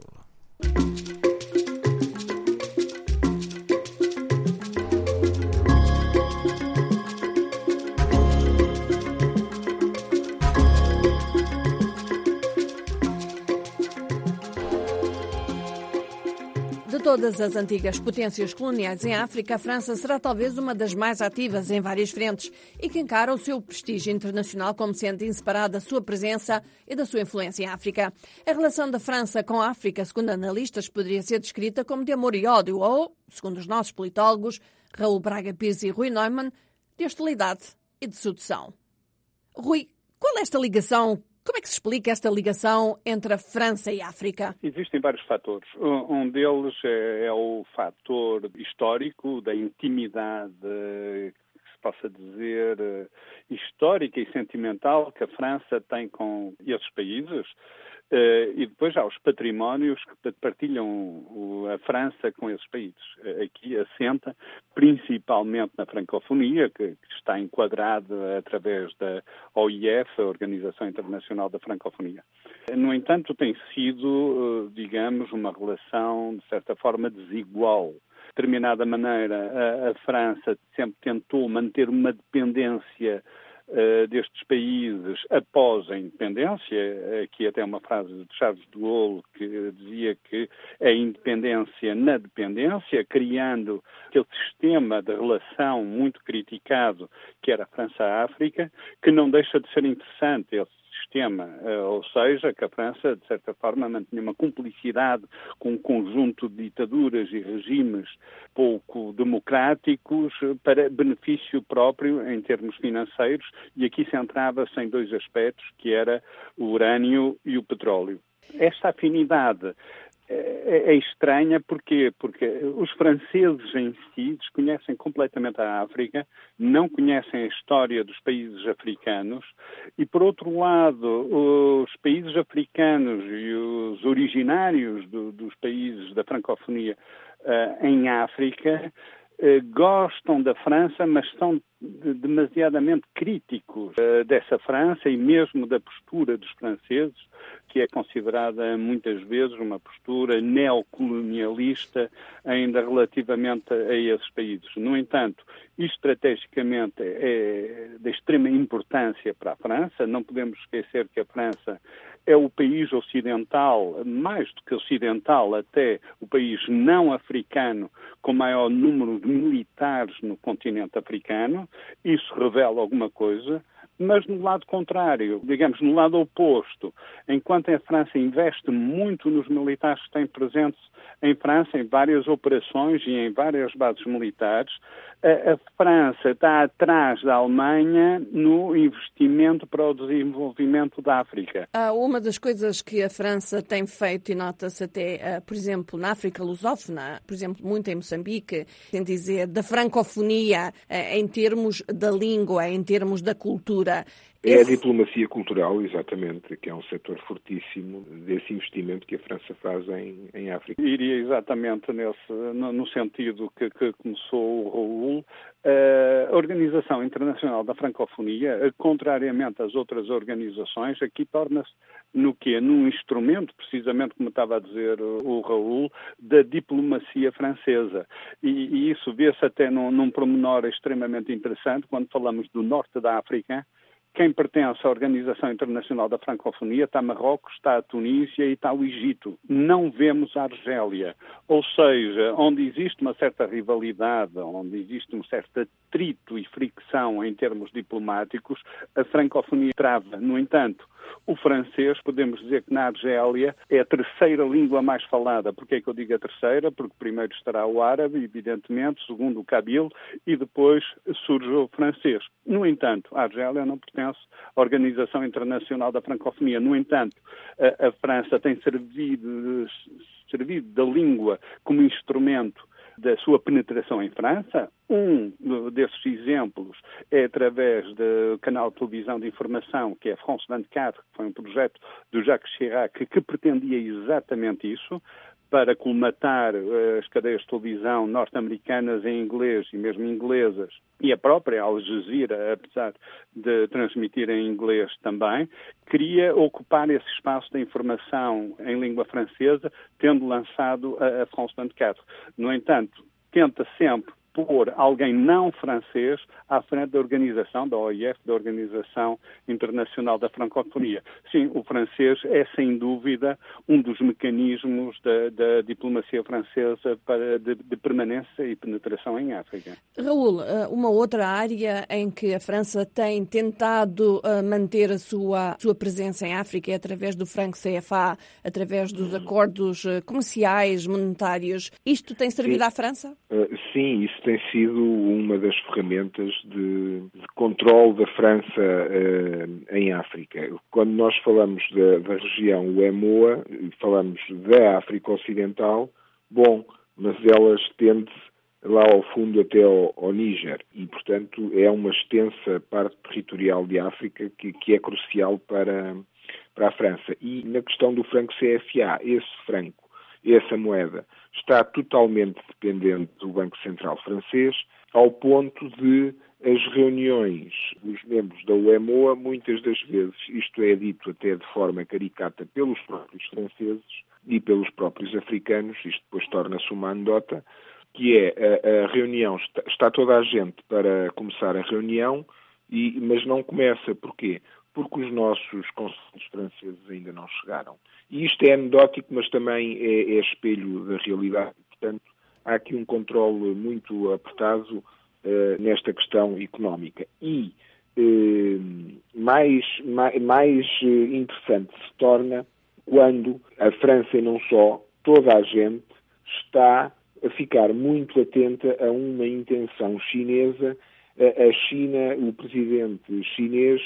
Speaker 21: De todas as antigas potências coloniais em África, a França será talvez uma das mais ativas em várias frentes e que encara o seu prestígio internacional como sendo inseparável da sua presença e da sua influência em África. A relação da França com a África, segundo analistas, poderia ser descrita como de amor e ódio ou, segundo os nossos politólogos, Raul Braga Pires e Rui Neumann, de hostilidade e de sedução. Rui, qual é esta ligação Como é que se explica esta ligação entre a França e a África?
Speaker 3: Existem vários fatores. Um deles é, é o fator histórico da intimidade, que se possa dizer, histórica e sentimental que a França tem com esses países. Uh, e depois há os patrimónios que partilham o, a França com esses países. Aqui assenta principalmente na francofonia, que, que está enquadrada através da O I F, a Organização Internacional da Francofonia. No entanto, tem sido, uh, digamos, uma relação, de certa forma, desigual. De determinada maneira, a, a França sempre tentou manter uma dependência Uh, destes países após a independência. Aqui até uma frase de Charles de Gaulle que dizia que a independência na dependência, criando aquele sistema de relação muito criticado que era a França-África, que não deixa de ser interessante esse sistema, ou seja, que a França, de certa forma, mantinha uma cumplicidade com um conjunto de ditaduras e regimes pouco democráticos para benefício próprio em termos financeiros, e aqui centrava-se em dois aspectos, que era o urânio e o petróleo. Esta afinidade é estranha, porquê? Porque os franceses em si desconhecem completamente a África, não conhecem a história dos países africanos e, por outro lado, os países africanos e os originários do, dos países da francofonia uh, em África uh, gostam da França, mas são demasiadamente críticos uh, dessa França e mesmo da postura dos franceses, que é considerada muitas vezes uma postura neocolonialista ainda relativamente a esses países. No entanto, isto estrategicamente é de extrema importância para a França. Não podemos esquecer que a França é o país ocidental, mais do que ocidental, até o país não africano com maior número de militares no continente africano. Isso revela alguma coisa. Mas no lado contrário, digamos, no lado oposto, enquanto a França investe muito nos militares que têm presentes em França, em várias operações e em várias bases militares, a, a França está atrás da Alemanha no investimento para o desenvolvimento da África.
Speaker 21: Uma das coisas que a França tem feito, e nota-se até, por exemplo, na África lusófona, por exemplo, muito em Moçambique, tem dizer, da francofonia em termos da língua, em termos da cultura.
Speaker 8: É a diplomacia cultural, exatamente, que é um setor fortíssimo desse investimento que a França faz em, em África.
Speaker 3: Iria exatamente nesse, no, no sentido que, que começou o Raul. A Organização Internacional da Francofonia, contrariamente às outras organizações, aqui torna-se no quê? Num instrumento, precisamente como estava a dizer o Raul, da diplomacia francesa. E, e isso vê-se até num, num pormenor extremamente interessante quando falamos do norte da África. Quem pertence à Organização Internacional da Francofonia está Marrocos, está a Tunísia e está o Egito. Não vemos a Argélia. Ou seja, onde existe uma certa rivalidade, onde existe um certo atrito e fricção em termos diplomáticos, a francofonia trava. No entanto, o francês, podemos dizer que na Argélia é a terceira língua mais falada. Porquê é que eu digo a terceira? Porque primeiro estará o árabe, evidentemente, segundo o Kabyle, e depois surge o francês. No entanto, a Argélia não pertence à Organização Internacional da Francofonia. No entanto, a, a França tem servido, servido da língua como instrumento da sua penetração em França. Um desses exemplos é através do canal de televisão de informação, que é a France vinte e quatro, que foi um projeto do Jacques Chirac, que pretendia exatamente isso, para colmatar as cadeias de televisão norte-americanas em inglês e mesmo inglesas, e a própria Al Jazeera, apesar de transmitir em inglês também, queria ocupar esse espaço da informação em língua francesa, tendo lançado a France vinte e quatro. No entanto, tenta sempre pôr alguém não francês à frente da organização, da O I F, da Organização Internacional da Francofonia. Sim, o francês é, sem dúvida, um dos mecanismos da, da diplomacia francesa para, de, de permanência e penetração em África.
Speaker 21: Raul, uma outra área em que a França tem tentado manter a sua, sua presença em África é através do franco C F A, através dos acordos comerciais, monetários. Isto tem servido
Speaker 8: sim.
Speaker 21: à França?
Speaker 8: Uh, sim, isso tem sido uma das ferramentas de, de controle da França uh, em África. Quando nós falamos da, da região U E M O A, falamos da África Ocidental, bom, mas ela estende-se lá ao fundo até ao, ao Níger e, portanto, é uma extensa parte territorial de África que, que é crucial para, para a França. E na questão do franco C F A, esse franco, essa moeda, está totalmente dependente do Banco Central francês, ao ponto de as reuniões dos membros da U E M O A, muitas das vezes, isto é dito até de forma caricata pelos próprios franceses e pelos próprios africanos, isto depois torna-se uma anedota, que é a, a reunião, está, está toda a gente para começar a reunião, e, mas não começa. Porquê? Porque os nossos conselheiros franceses ainda não chegaram. E isto é anedótico, mas também é, é espelho da realidade. Portanto, há aqui um controle muito apertado uh, nesta questão económica. E uh, mais, mais, mais interessante se torna quando a França e não só, toda a gente está a ficar muito atenta a uma intenção chinesa. A China, o presidente chinês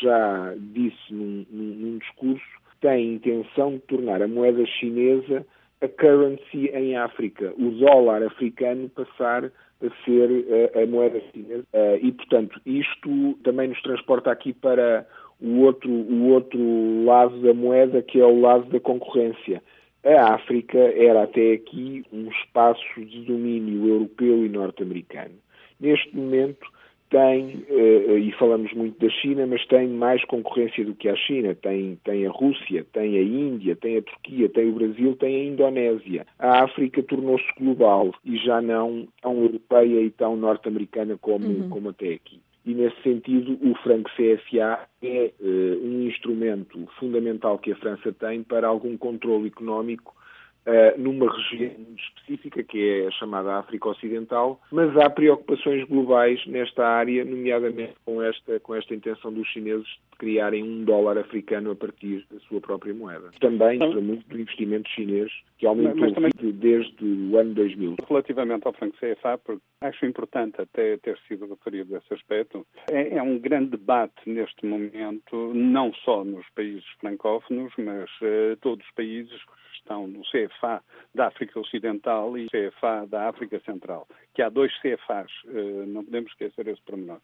Speaker 8: já disse num, num, num discurso que tem intenção de tornar a moeda chinesa a currency em África, o dólar africano passar a ser a, a moeda chinesa. E, portanto, isto também nos transporta aqui para o outro, o outro lado da moeda, que é o lado da concorrência. A África era até aqui um espaço de domínio europeu e norte-americano. Neste momento tem, e falamos muito da China, mas tem mais concorrência do que a China. Tem, tem a Rússia, tem a Índia, tem a Turquia, tem o Brasil, tem a Indonésia. A África tornou-se global e já não tão europeia e tão norte-americana como, uhum. como até aqui. E, nesse sentido, o franco C F A é uh, um instrumento fundamental que a França tem para algum controle económico uh, numa região específica, que é a chamada África Ocidental, mas há preocupações globais nesta área, nomeadamente com esta, com esta intenção dos chineses de criarem um dólar africano a partir da sua própria moeda. Também para muito do investimento chinês, que aumentou mas, mas também, desde o ano dois mil.
Speaker 3: Relativamente ao franco C F A, porque acho importante até ter sido referido esse aspecto, é, é um grande debate neste momento, não só nos países francófonos, mas uh, todos os países que estão no C F A da África Ocidental e C F A da África Central, que há dois C F As, uh, não podemos esquecer esse pormenor.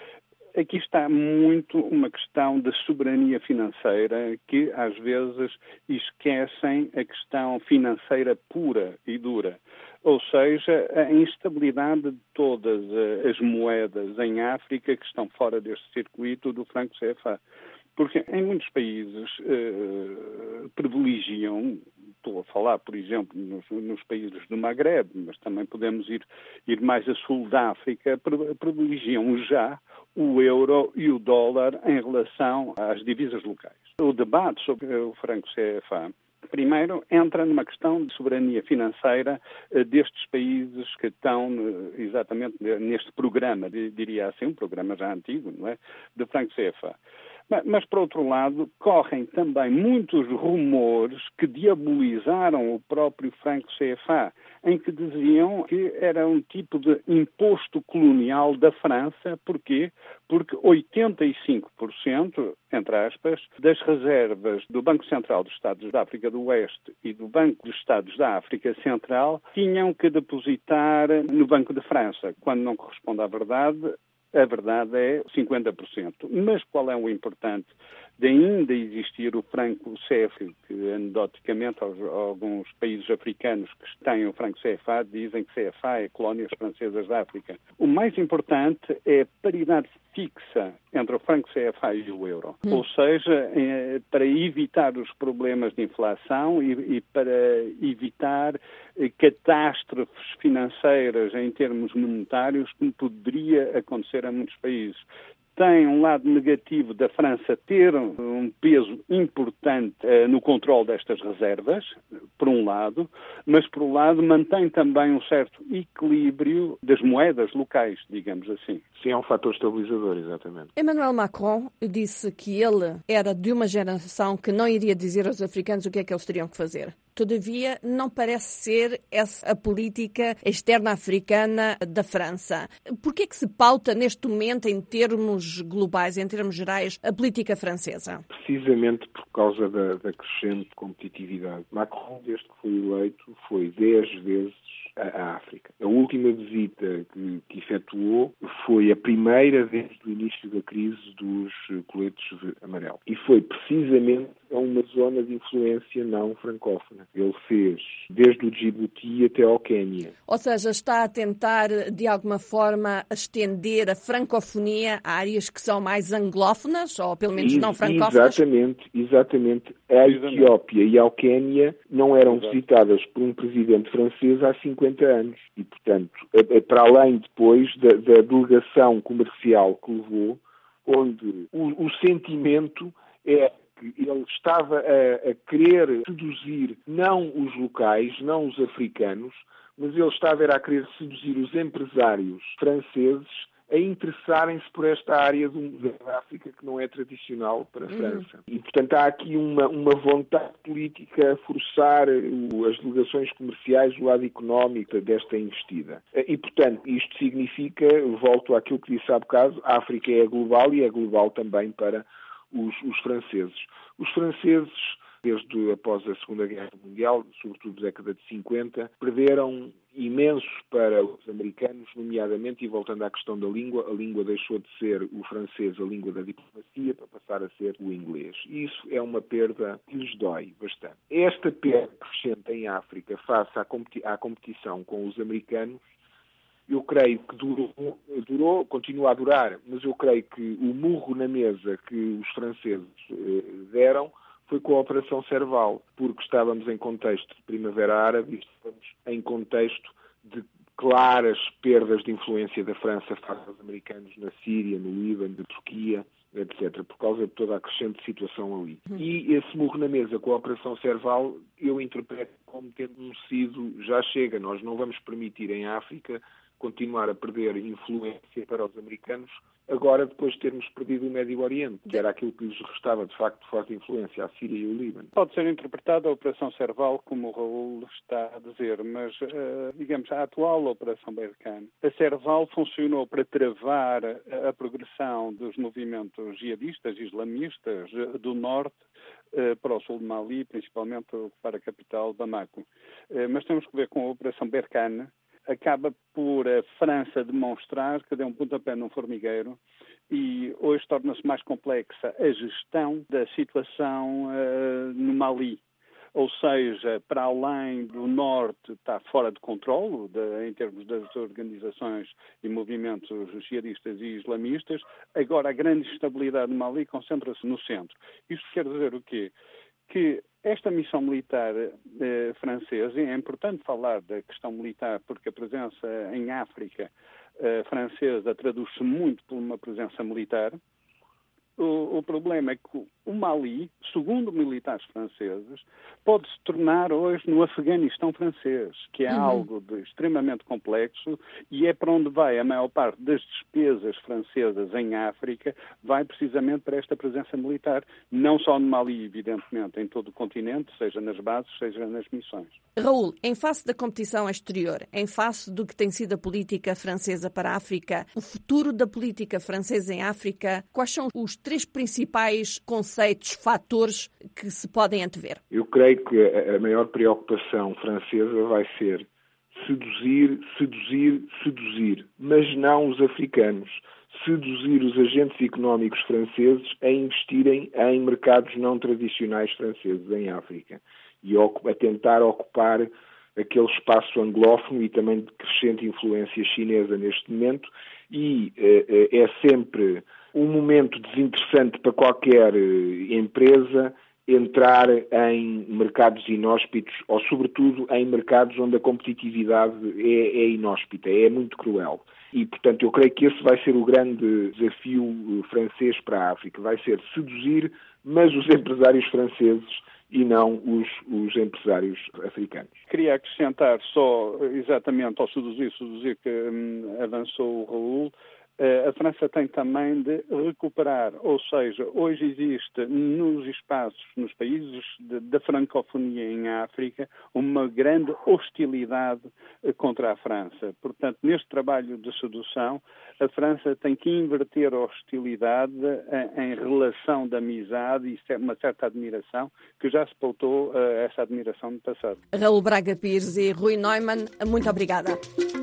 Speaker 3: Aqui está muito uma questão de soberania financeira que, às vezes, esquecem a questão financeira pura e dura. Ou seja, a instabilidade de todas as moedas em África que estão fora deste circuito do franco C F A. Porque em muitos países eh, privilegiam, estou a falar, por exemplo, nos, nos países do Magreb, mas também podemos ir, ir mais a sul da África, privilegiam já o euro e o dólar em relação às divisas locais. O debate sobre o franco C F A, primeiro, entra numa questão de soberania financeira eh, destes países que estão eh, exatamente neste programa, diria assim, um programa já antigo, não é, de franco C F A. Mas, por outro lado, correm também muitos rumores que diabolizaram o próprio franco C F A, em que diziam que era um tipo de imposto colonial da França. Porquê? Porque oitenta e cinco por cento, entre aspas, das reservas do Banco Central dos Estados da África do Oeste e do Banco dos Estados da África Central tinham que depositar no Banco de França, quando não corresponde à verdade. A verdade é cinquenta por cento. Mas qual é o importante de ainda existir o franco C F A, que anedoticamente alguns países africanos que têm o franco C F A dizem que C F A é colónias francesas da África. O mais importante é a paridade fixa entre o franco C F A e o euro. Hum. Ou seja, é, para evitar os problemas de inflação e, e para evitar eh, catástrofes financeiras em termos monetários, como poderia acontecer a muitos países. Tem um lado negativo da França ter um peso importante uh, no controle destas reservas, por um lado, mas por um lado mantém também um certo equilíbrio das moedas locais, digamos assim.
Speaker 8: Sim, é um fator estabilizador, exatamente.
Speaker 21: Emmanuel Macron disse que ele era de uma geração que não iria dizer aos africanos o que é que eles teriam que fazer. Todavia, não parece ser essa a política externa africana da França. Por que é que se pauta neste momento, em termos globais, em termos gerais, a política francesa?
Speaker 8: Precisamente por causa da, da crescente competitividade. Macron, desde que foi eleito, foi dez vezes à África. A última visita que, que efetuou foi a primeira desde o início da crise dos coletes amarelos. E foi precisamente a uma zona de influência não francófona. Ele fez desde o Djibouti até ao Quênia.
Speaker 21: Ou seja, está a tentar, de alguma forma, estender a francofonia a áreas que são mais anglófonas, ou pelo menos não francófonas?
Speaker 8: Exatamente, exatamente. A Etiópia e ao Quênia não eram
Speaker 3: Exato.
Speaker 8: visitadas por um presidente francês há cinquenta anos. E, portanto, para além depois da, da delegação comercial que levou, onde o, o sentimento é que ele estava a, a querer seduzir não os locais, não os africanos, mas ele estava a querer seduzir os empresários franceses a interessarem-se por esta área do, da África que não é tradicional para a França. Uhum. E, portanto, há aqui uma, uma vontade política a forçar o, as delegações comerciais do lado económico desta investida. E, portanto, isto significa, volto àquilo que disse há bocado, a África é global e é global também para os, os franceses. Os franceses, desde após a Segunda Guerra Mundial, sobretudo na década de cinquenta, perderam imenso para os americanos, nomeadamente, e voltando à questão da língua, a língua deixou de ser o francês, a língua da diplomacia, para passar a ser o inglês. E isso é uma perda que lhes dói bastante. Esta perda crescente em África, face à, competi- à competição com os americanos, eu creio que durou, durou, continua a durar, mas eu creio que o murro na mesa que os franceses eh, deram foi com a Operação Serval, porque estávamos em contexto de Primavera Árabe e estávamos em contexto de claras perdas de influência da França face aos americanos na Síria, no Líbano, na Turquia, etcétera, por causa de toda a crescente situação ali. E esse murro na mesa com a Operação Serval, eu interpreto como tendo sido, já chega, nós não vamos permitir em África continuar a perder influência para os americanos, agora depois de termos perdido o Médio Oriente, que era aquilo que lhes restava de facto de forte influência, a Síria e o Líbano.
Speaker 3: Pode ser interpretada a Operação Serval, como o Raul está a dizer, mas, uh, digamos, a atual Operação Berkane. A Serval funcionou para travar a progressão dos movimentos jihadistas, islamistas, do norte uh, para o sul de Mali, principalmente para a capital, Bamako. Uh, mas temos que ver com a Operação Berkane, acaba por a França demonstrar que deu um pontapé num formigueiro e hoje torna-se mais complexa a gestão da situação uh, no Mali. Ou seja, para além do norte está fora de controle de, em termos das organizações e movimentos jihadistas e islamistas, agora a grande instabilidade no Mali concentra-se no centro. Isto quer dizer o quê? Que esta missão militar eh, francesa, e é importante falar da questão militar porque a presença em África eh, francesa traduz-se muito por uma presença militar. O, o problema é que o Mali, segundo militares franceses, pode se tornar hoje no Afeganistão francês, que é uhum. algo de extremamente complexo e é para onde vai a maior parte das despesas francesas em África, vai precisamente para esta presença militar, não só no Mali, evidentemente, em todo o continente, seja nas bases, seja nas missões.
Speaker 21: Raul, em face da competição exterior, em face do que tem sido a política francesa para a África, o futuro da política francesa em África, quais são os três principais conceitos, fatores que se podem antever?
Speaker 8: Eu creio que a maior preocupação francesa vai ser seduzir, seduzir, seduzir, mas não os africanos. Seduzir os agentes económicos franceses a investirem em mercados não tradicionais franceses em África e a tentar ocupar aquele espaço anglófono e também de crescente influência chinesa neste momento, e eh, é sempre um momento desinteressante para qualquer empresa entrar em mercados inóspitos ou, sobretudo, em mercados onde a competitividade é, é inóspita, é muito cruel. E, portanto, eu creio que esse vai ser o grande desafio francês para a África. Vai ser seduzir, mas os empresários franceses e não os, os empresários africanos.
Speaker 3: Queria acrescentar só, exatamente, ao seduzir, seduzir que hum, avançou o Raul, A França tem também de recuperar, ou seja, hoje existe nos espaços, nos países de, da francofonia em África, uma grande hostilidade contra a França. Portanto, neste trabalho de sedução, a França tem que inverter a hostilidade em, em relação de amizade e uma certa admiração, que já se pautou uh, essa admiração no passado.
Speaker 21: Raul Braga Pires e Rui Neumann, muito obrigada.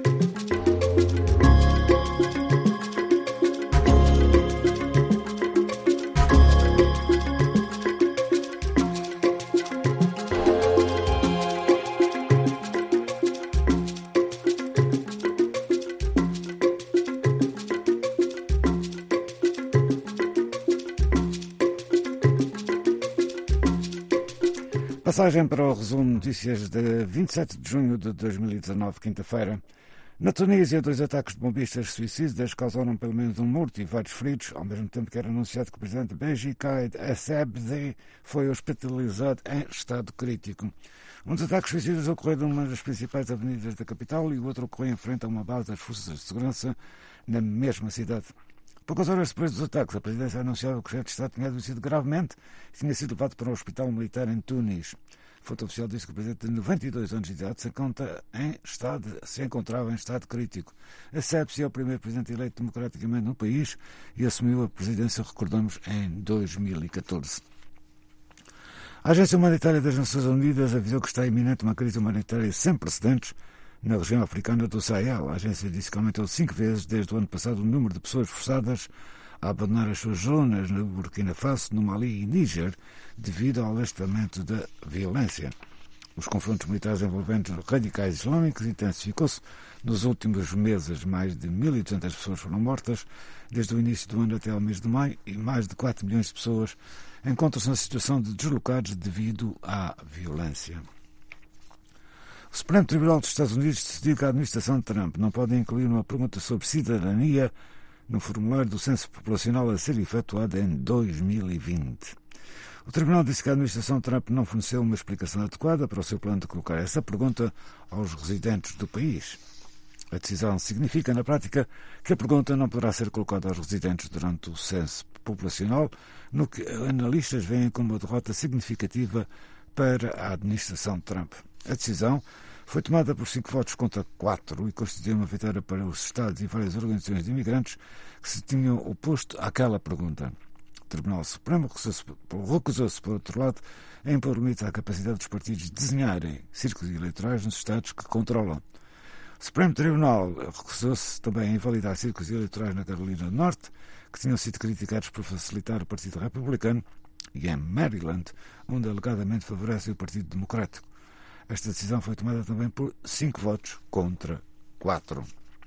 Speaker 5: Passagem para o resumo de notícias de vinte e sete de junho de dois mil e dezanove, quinta-feira. Na Tunísia, dois ataques de bombistas suicidas causaram pelo menos um morto e vários feridos, ao mesmo tempo que era anunciado que o presidente Beji Caid Essebsi foi hospitalizado em estado crítico. Um dos ataques suicidas ocorreu numa das principais avenidas da capital e o outro ocorreu em frente a uma base das forças de segurança na mesma cidade. Poucas horas depois dos ataques, a presidência anunciava que o chefe de Estado tinha adoecido gravemente e tinha sido levado para um hospital militar em Tunis. A fonte oficial disse que o presidente de noventa e dois anos de idade se, encontra em estado, se encontrava em estado crítico. Essebsi é o primeiro presidente eleito democraticamente no país e assumiu a presidência, recordamos, em dois mil e catorze. A Agência Humanitária das Nações Unidas avisou que está iminente uma crise humanitária sem precedentes na região africana do Sahel. A agência disse que aumentou cinco vezes desde o ano passado o número de pessoas forçadas a abandonar as suas zonas no Burkina Faso, no Mali e Níger, devido ao alastramento da violência. Os confrontos militares envolvendo radicais islâmicos intensificou-se nos últimos meses. Mais de mil e duzentas pessoas foram mortas desde o início do ano até ao mês de maio e mais de quatro milhões de pessoas encontram-se na situação de deslocados devido à violência. O Supremo Tribunal dos Estados Unidos decidiu que a administração de Trump não pode incluir uma pergunta sobre cidadania no formulário do censo populacional a ser efetuado em dois mil e vinte. O Tribunal disse que a administração Trump não forneceu uma explicação adequada para o seu plano de colocar essa pergunta aos residentes do país. A decisão significa, na prática, que a pergunta não poderá ser colocada aos residentes durante o censo populacional, no que analistas veem como uma derrota significativa para a administração Trump. A decisão foi tomada por cinco votos contra quatro e constituiu uma vitória para os Estados e várias organizações de imigrantes que se tinham oposto àquela pergunta. O Tribunal Supremo recusou-se, por outro lado, a impor limites à capacidade dos partidos de desenharem círculos eleitorais nos Estados que controlam. O Supremo Tribunal recusou-se também a invalidar círculos eleitorais na Carolina do Norte, que tinham sido criticados por facilitar o Partido Republicano, e em Maryland, onde alegadamente favorece o Partido Democrático. Esta decisão foi tomada também por cinco votos contra quatro.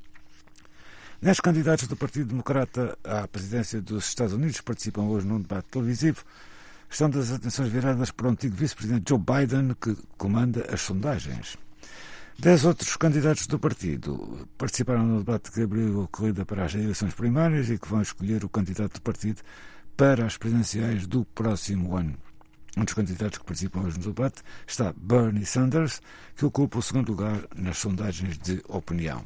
Speaker 5: Dez candidatos do Partido Democrata à presidência dos Estados Unidos participam hoje num debate televisivo. Estão das atenções viradas para o antigo vice-presidente Joe Biden, que comanda as sondagens. Dez outros candidatos do partido participaram no debate que abriu a corrida para as eleições primárias e que vão escolher o candidato do partido para as presidenciais do próximo ano. Um dos candidatos que participam hoje no debate está Bernie Sanders, que ocupa o segundo lugar nas sondagens de opinião.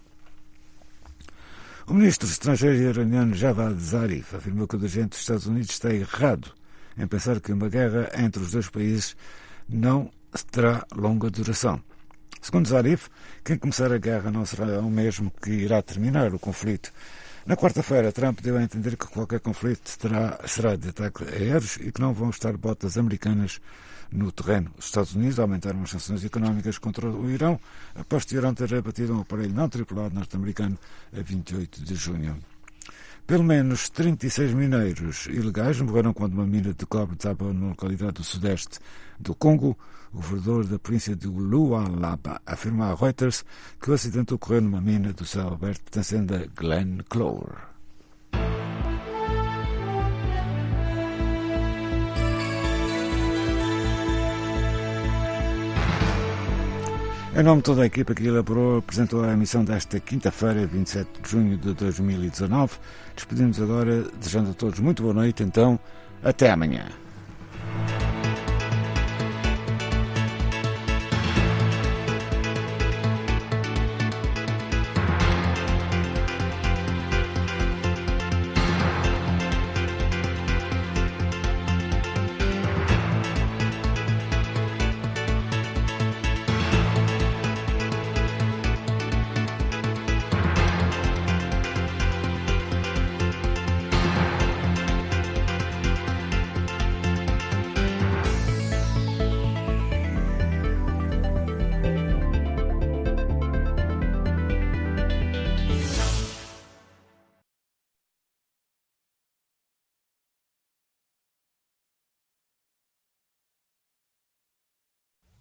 Speaker 5: O ministro estrangeiro iraniano Javad Zarif afirmou que o dirigente dos Estados Unidos está errado em pensar que uma guerra entre os dois países não terá longa duração. Segundo Zarif, quem começar a guerra não será o mesmo que irá terminar o conflito. Na quarta-feira, Trump deu a entender que qualquer conflito terá, será de ataques aéreos e que não vão estar botas americanas no terreno. Os Estados Unidos aumentaram as sanções económicas contra o Irão após o Irão ter abatido um aparelho não tripulado norte-americano a vinte e oito de junho. Pelo menos trinta e seis mineiros ilegais morreram quando uma mina de cobre desabou na localidade do sudeste do Congo. O vereador da província de Lualaba afirma a Reuters que o acidente ocorreu numa mina do céu aberto pertencendo a Glencore. Em nome de toda a equipa que elaborou, apresentou a emissão desta quinta-feira, vinte e sete de junho de dois mil e dezanove. Despedimos agora, desejando a todos muito boa noite, então, até amanhã.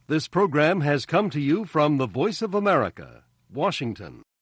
Speaker 10: This program has come to you from the Voice of America, Washington.